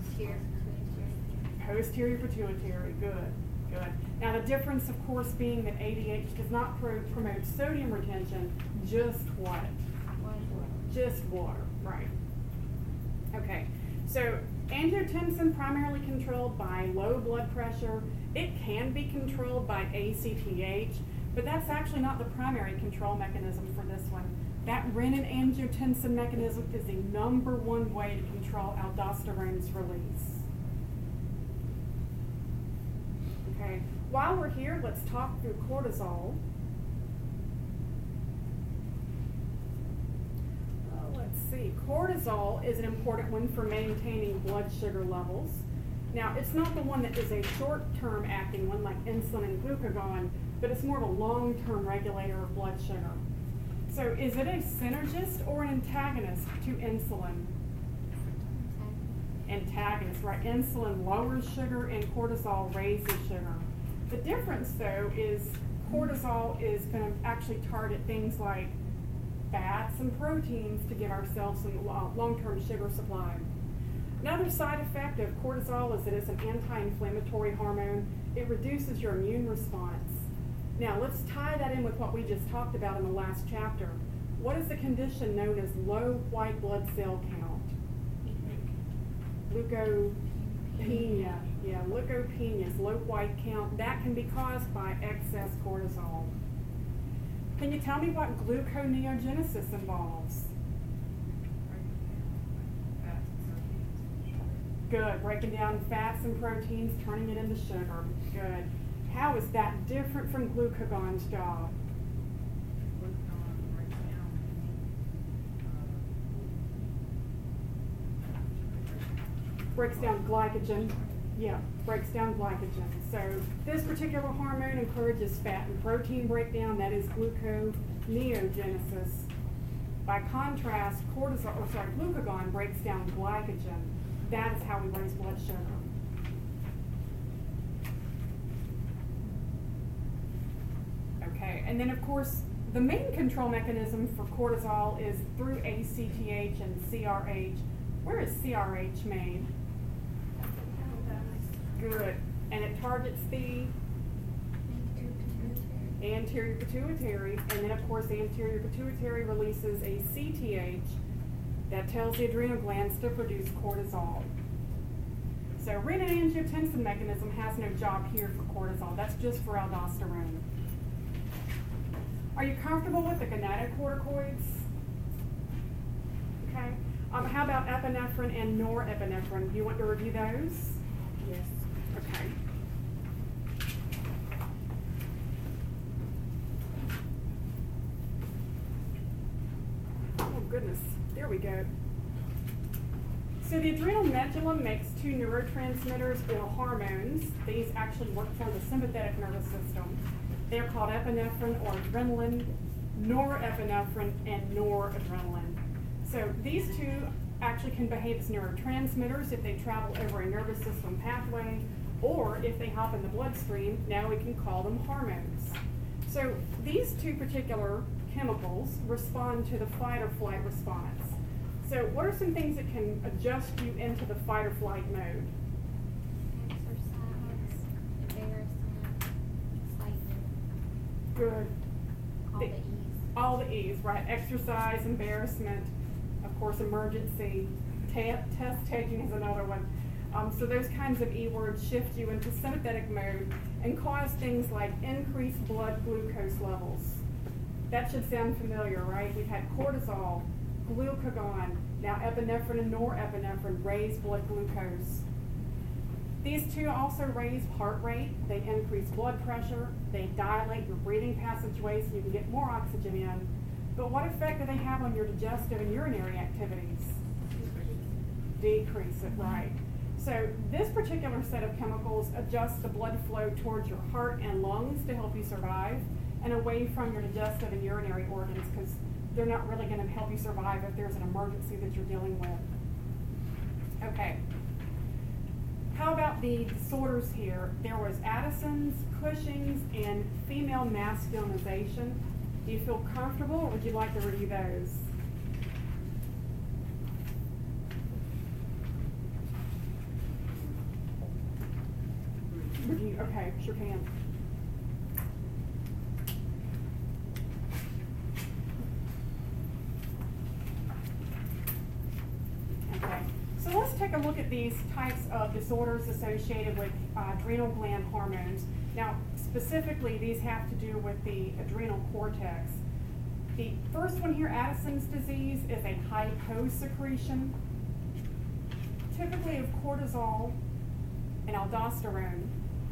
Posterior pituitary, good. Good. Now the difference, of course, being that ADH does not promote sodium retention, just what? Just water, right. Okay, so angiotensin primarily controlled by low blood pressure. It can be controlled by ACTH, but that's actually not the primary control mechanism for this one. That renin-angiotensin mechanism is the #1 way to control aldosterone's release. Okay, while we're here, let's talk through cortisol. Let's see, cortisol is an important one for maintaining blood sugar levels. Now, it's not the one that is a short-term acting one like insulin and glucagon, but it's more of a long-term regulator of blood sugar. So is it a synergist or an antagonist to insulin? Antagonist, right? Insulin lowers sugar and cortisol raises sugar. The difference, though, is cortisol is going to actually target things like fats and proteins to give ourselves some long-term sugar supply. Another side effect of cortisol is that it's an anti-inflammatory hormone. It reduces your immune response. Now, let's tie that in with what we just talked about in the last chapter. What is the condition known as low white blood cell count? Leukopenia. Yeah, leukopenia is low white count. That can be caused by excess cortisol. Can you tell me what gluconeogenesis involves? Good. Breaking down fats and proteins, turning it into sugar. Good. How is that different from glucagon's job? Breaks down glycogen. Yeah, breaks down glycogen. So this particular hormone encourages fat and protein breakdown. That is gluconeogenesis. By contrast, glucagon breaks down glycogen. That is how we raise blood sugar. Okay, and then of course, the main control mechanism for cortisol is through ACTH and CRH. Where is CRH made? Good. And it targets the anterior pituitary, and then of course the anterior pituitary releases a CTH that tells the adrenal glands to produce cortisol. So renin-angiotensin mechanism has no job here for cortisol. That's just for aldosterone. Are you comfortable with the gonadotropins? Okay. How about epinephrine and norepinephrine? Do you want to review those? Yes. Okay. Oh goodness, there we go. So the adrenal medulla makes two neurotransmitters or hormones. These actually work for the sympathetic nervous system. They're called epinephrine or adrenaline, norepinephrine, and noradrenaline. So these two actually can behave as neurotransmitters if they travel over a nervous system pathway, or if they hop in the bloodstream, now we can call them hormones. So these two particular chemicals respond to the fight or flight response. So what are some things that can adjust you into the fight or flight mode? Exercise, embarrassment, excitement. Good. All the E's. All the E's, right? Exercise, embarrassment, of course, emergency, test taking is another one. So those kinds of E words shift you into sympathetic mode and cause things like increased blood glucose levels. That should sound familiar, right? We've had cortisol, glucagon, now epinephrine and norepinephrine raise blood glucose. These two also raise heart rate, they increase blood pressure, they dilate your breathing passageways so you can get more oxygen in. But what effect do they have on your digestive and urinary activities? Decrease it, right. So this particular set of chemicals adjusts the blood flow towards your heart and lungs to help you survive and away from your digestive and urinary organs because they're not really going to help you survive if there's an emergency that you're dealing with. Okay. How about the disorders here? There was Addison's, Cushing's, and female masculinization. Do you feel comfortable or would you like to review those? Review, okay, sure can. Okay, so let's take a look at these types of disorders associated with adrenal gland hormones. Now, specifically, these have to do with the adrenal cortex. The first one here, Addison's disease, is a hyposecretion, typically of cortisol and aldosterone.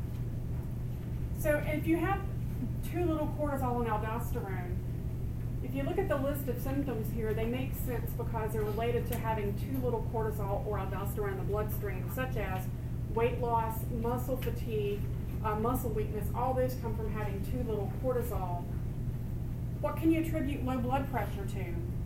So if you have too little cortisol and aldosterone, if you look at the list of symptoms here, they make sense because they're related to having too little cortisol or aldosterone in the bloodstream, such as weight loss, muscle fatigue, muscle weakness, all those come from having too little cortisol. What can you attribute low blood pressure to?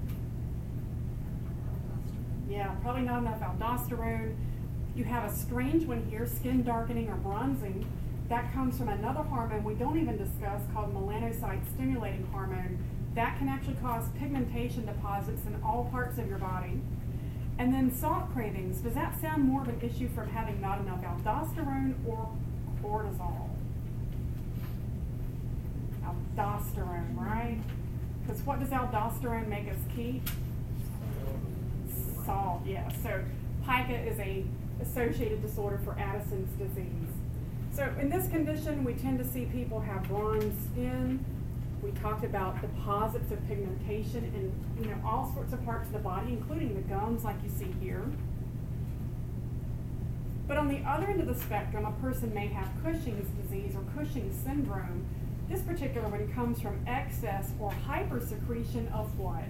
Yeah, probably not enough aldosterone. You have a strange one here, skin darkening or bronzing. That comes from another hormone we don't even discuss called melanocyte stimulating hormone. That can actually cause pigmentation deposits in all parts of your body. And then salt cravings. Does that sound more of an issue from having not enough aldosterone or cortisol? Aldosterone, right? Because what does aldosterone make us keep? Salt, yeah. So pica is a associated disorder for Addison's disease. So in this condition, we tend to see people have bronze skin. We talked about deposits of pigmentation in all sorts of parts of the body, including the gums, like you see here. But on the other end of the spectrum, a person may have Cushing's disease or Cushing's syndrome. This particular one comes from excess or hypersecretion of what?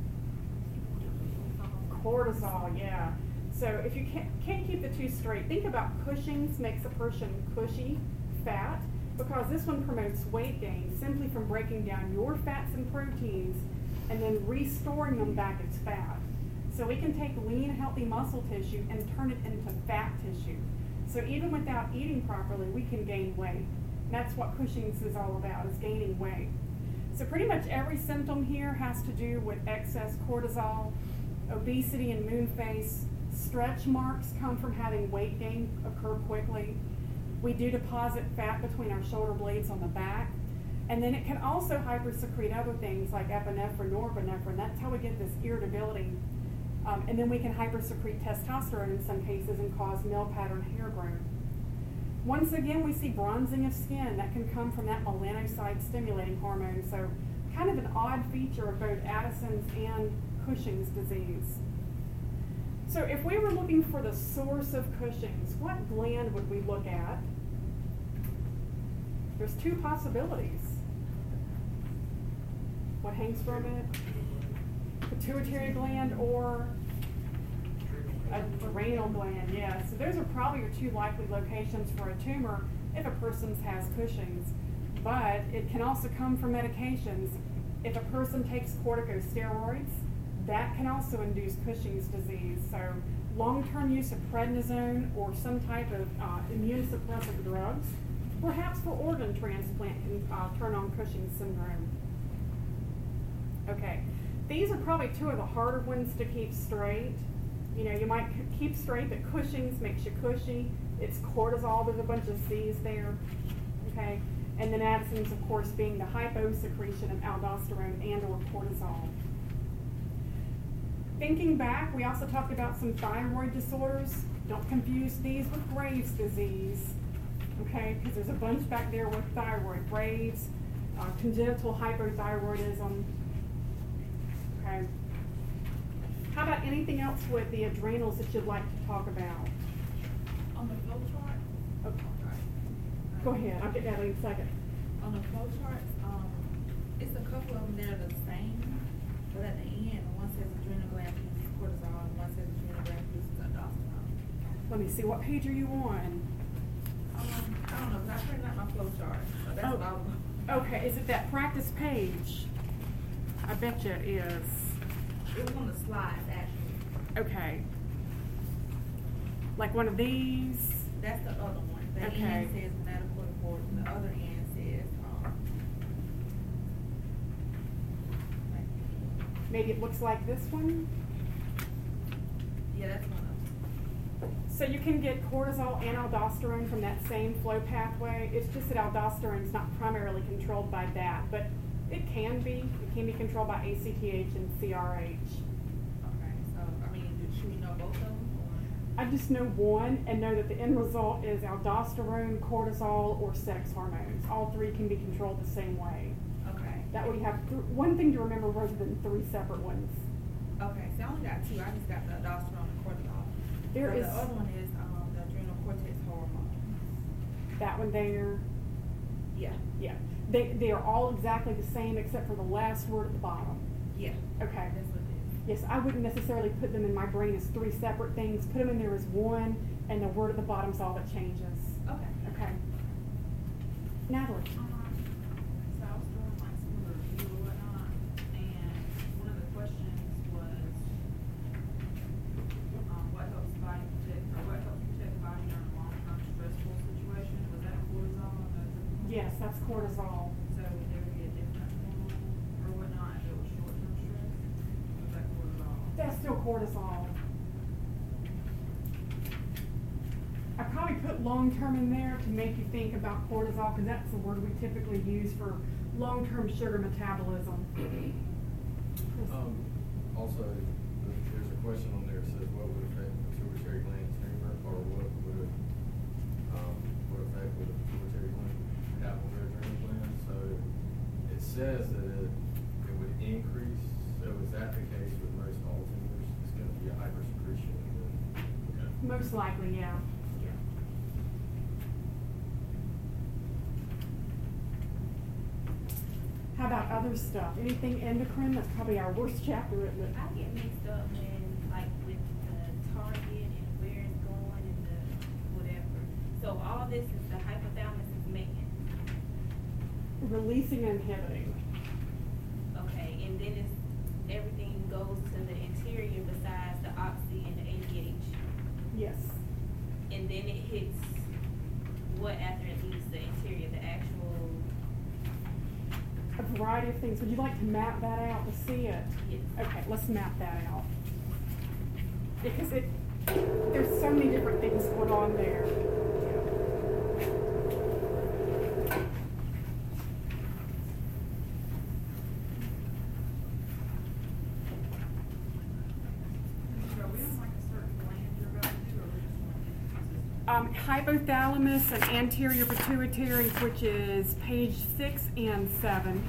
Cortisol, yeah. So if you can't keep the two straight, think about Cushing's makes a person cushy, fat, because this one promotes weight gain simply from breaking down your fats and proteins and then restoring them back as fat. So we can take lean, healthy muscle tissue and turn it into fat tissue. So even without eating properly, we can gain weight. That's what Cushing's is all about, is gaining weight. So pretty much every symptom here has to do with excess cortisol, obesity and moon face. Stretch marks come from having weight gain occur quickly. We do deposit fat between our shoulder blades on the back. And then it can also hypersecrete other things like epinephrine, norepinephrine. That's how we get this irritability. And then we can hypersecrete testosterone in some cases and cause male pattern hair growth. Once again, we see bronzing of skin. That can come from that melanocyte stimulating hormone. So kind of an odd feature of both Addison's and Cushing's disease. So if we were looking for the source of Cushing's, what gland would we look at? There's two possibilities. What hangs from it? Pituitary gland or adrenal gland, yeah. So those are probably your two likely locations for a tumor if a person has Cushing's. But it can also come from medications. If a person takes corticosteroids, that can also induce Cushing's disease. So long-term use of prednisone or some type of immune suppressive drugs, perhaps for organ transplant, can turn on Cushing's syndrome. Okay, these are probably two of the harder ones to keep straight. You know, you might keep straight that Cushing's makes you cushy. It's cortisol, there's a bunch of C's there. Okay, and then Addison's, of course, being the hyposecretion of aldosterone and or cortisol. Thinking back, we also talked about some thyroid disorders. Don't confuse these with Graves' disease, okay? Because there's a bunch back there with thyroid. Graves, congenital hypothyroidism, okay? How about anything else with the adrenals that you'd like to talk about? On the flow chart? Okay. Go ahead, I'll get that in a second. On the flow charts, it's a couple of them that are the same, but at the end, one says adrenal gland produces cortisol, and one says adrenal gland produces aldosterone. Let me see, what page are you on? I don't know, because I printed out my flow chart, so that's what I was. Okay, is it that practice page? I bet you it is. It was on the slides, actually. Okay. Like one of these? That's the other one. The Okay. end says melanocorticoid, and the other end says, Maybe it looks like this one? yeah, that's one of them. So you can get cortisol and aldosterone from that same flow pathway. It's just that aldosterone is not primarily controlled by that, but it can be. It can be controlled by ACTH and CRH. Okay, so, I mean, should we know both of them? I just know one and know that the end result is aldosterone, cortisol, or sex hormones. All three can be controlled the same way. Okay. That way you have one thing to remember rather than three separate ones. Okay, so I only got two. I just got the aldosterone and cortisol. There So is the other one is the adrenal cortex hormone. that one there. Yeah. Yeah. They are all exactly the same except for the last word at the bottom. Yeah. Okay. That's what it is. Yes, I wouldn't necessarily put them in my brain as three separate things. Put them in there as one, and the word at the bottom's all that changes. Okay. Okay. Natalie? So I was doing like some review or whatnot, and one of the questions was, what helps body protect, or what helps protect the body during a long-term stressful situation? Was that cortisol? Or was it- Yes, that's cortisol. So would there be a different hormone or whatnot if it was short-term stress? Or was that cortisol? That's still cortisol. I probably put long-term in there to make you think about cortisol, because that's the word we typically use for long-term sugar metabolism. Also, there's a question on there that says what would affect the pituitary gland tumor, or what affect with the pituitary gland, capillary adrenal gland. So it says that it would increase. So is that the case with most all tumors? It's going to be a hypersecretion. Okay. Most likely, yeah. How about other stuff? Anything endocrine? That's probably our worst chapter, isn't it? I get mixed up when, like, with the target and where it's going and the whatever. So all this is the hypothalamus is making. Releasing and inhibiting. Okay, and then it's, everything goes to the interior besides the oxy and the ADH. Yes. And then it hits what after it leaves the interior, the actual, A variety of things. Would you like to map that out to see it? yes. Okay, let's map that out. Because there's so many different things going on there. Are we on like a certain gland you're about to do, or we just want to be consistent? Hypothalamus and anterior pituitary, which is page 6 and 7.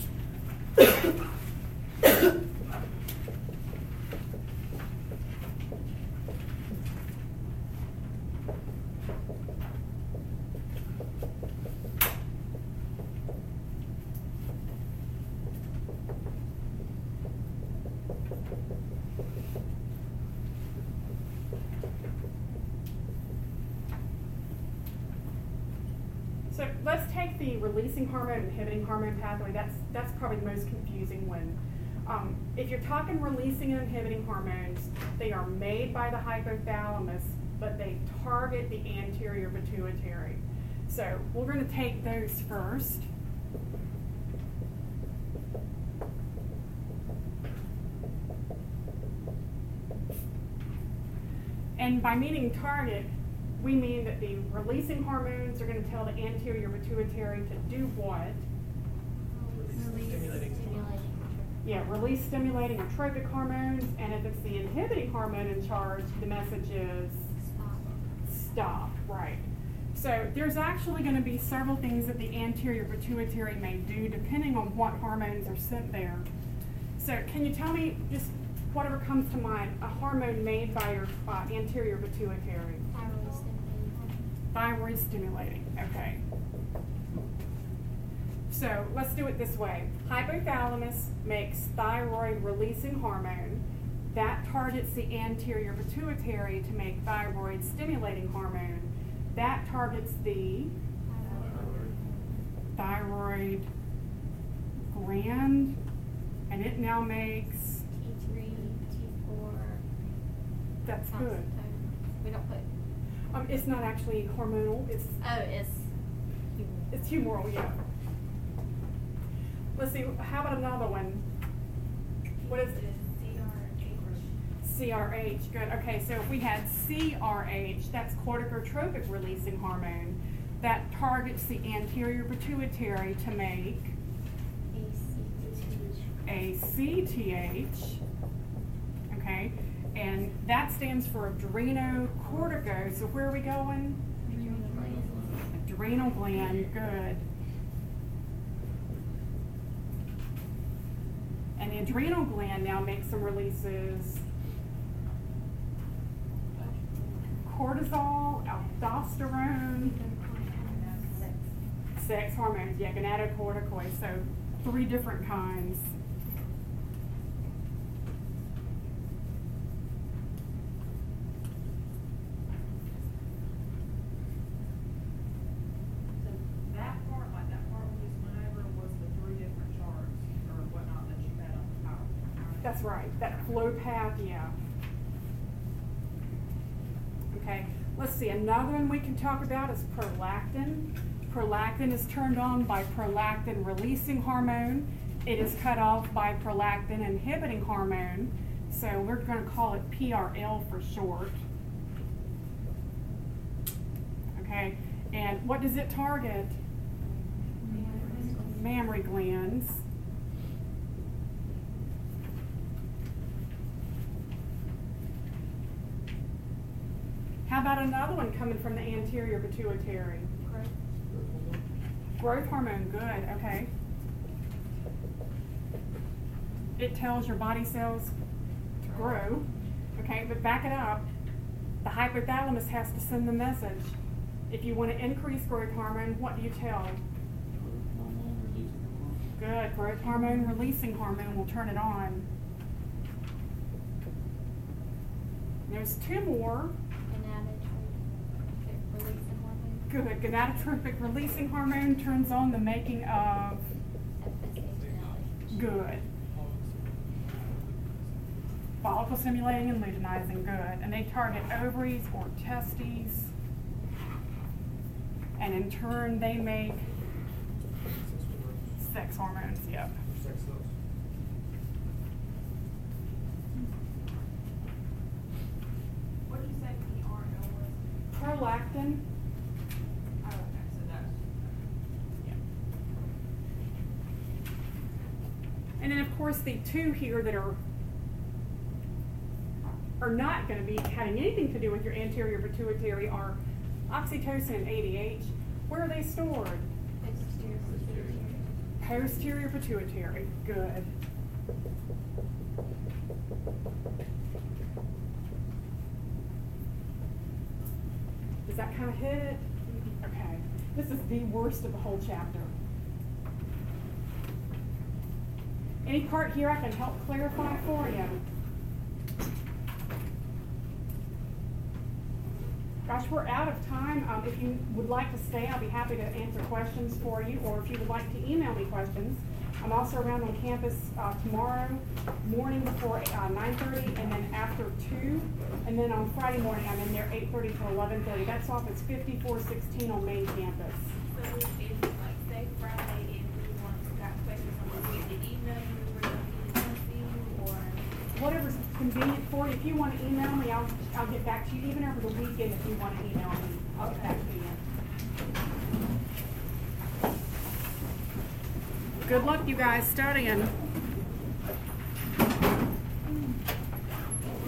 So let's take the releasing hormone and inhibiting hormone pathway. That's probably the most confusing one. If you're talking releasing and inhibiting hormones, they are made by the hypothalamus, but they target the anterior pituitary. So we're going to take those first. And by meaning target, we mean that the releasing hormones are going to tell the anterior pituitary to do what? Stimulating. Yeah, release stimulating or tropic hormones, and if it's the inhibiting hormone in charge, the message is stop, right. So there's actually going to be several things that the anterior pituitary may do depending on what hormones are sent there. So can you tell me just whatever comes to mind, a hormone made by your anterior pituitary? Thyroid stimulating, okay. So let's do it this way. Hypothalamus makes thyroid releasing hormone. That targets the anterior pituitary to make thyroid stimulating hormone. That targets the thyroid gland, and it now makes, T3, T4. that's good. We don't put. It's not actually hormonal, it's humoral, yeah. Let's see, how about another one? What is it? CRH, good. Okay, so if we had CRH, that's corticotropic releasing hormone, that targets the anterior pituitary to make ACTH, okay, and that stands for adrenocortico. So where are we going? Adrenal gland, good. And the adrenal gland now makes some releases. Cortisol, aldosterone, sex hormones, yeah, gonadocorticoids, so 3 different kinds. So that part, like That's right, that flow path, yeah. Okay, let's see, another one we can talk about is prolactin. Prolactin is turned on by prolactin releasing hormone. It is cut off by prolactin inhibiting hormone. So we're going to call it PRL for short. Okay, and what does it target? Mammary glands. How about another one coming from the anterior pituitary? Growth hormone, good, okay. It tells your body cells to grow, okay, but back it up. The hypothalamus has to send the message. If you want to increase growth hormone, what do you tell? Good, growth hormone releasing hormone will turn it on. There's two more. Good, gonadotrophic releasing hormone turns on the making of. Good. Follicle stimulating and luteinizing, good. And they target ovaries or testes. And in turn, they make sex hormones, yep. Sex cells. What did you say PRL was? Prolactin. Oh, okay, so that's. And then, of course, the two here that are not going to be having anything to do with your anterior pituitary are oxytocin and ADH. Where are they stored? Posterior pituitary. Good. Does that kind of hit it? Okay. This is the worst of the whole chapter. Any part here I can help clarify for you? Gosh, we're out of time. If you would like to stay, I'll be happy to answer questions for you, or if you would like to email me questions. I'm also around on campus tomorrow morning before 9:30, and then after 2, and then on Friday morning I'm in there 8:30 to 11:30. That's off at 5416 on main campus. So if like say Friday and we got questions on the week, to email you, we're going to see you, or Whatever's convenient for you. If you want to email me, I'll get back to you. Even over the weekend, if you want to email me, I'll get back to you. Good luck, you guys, studying.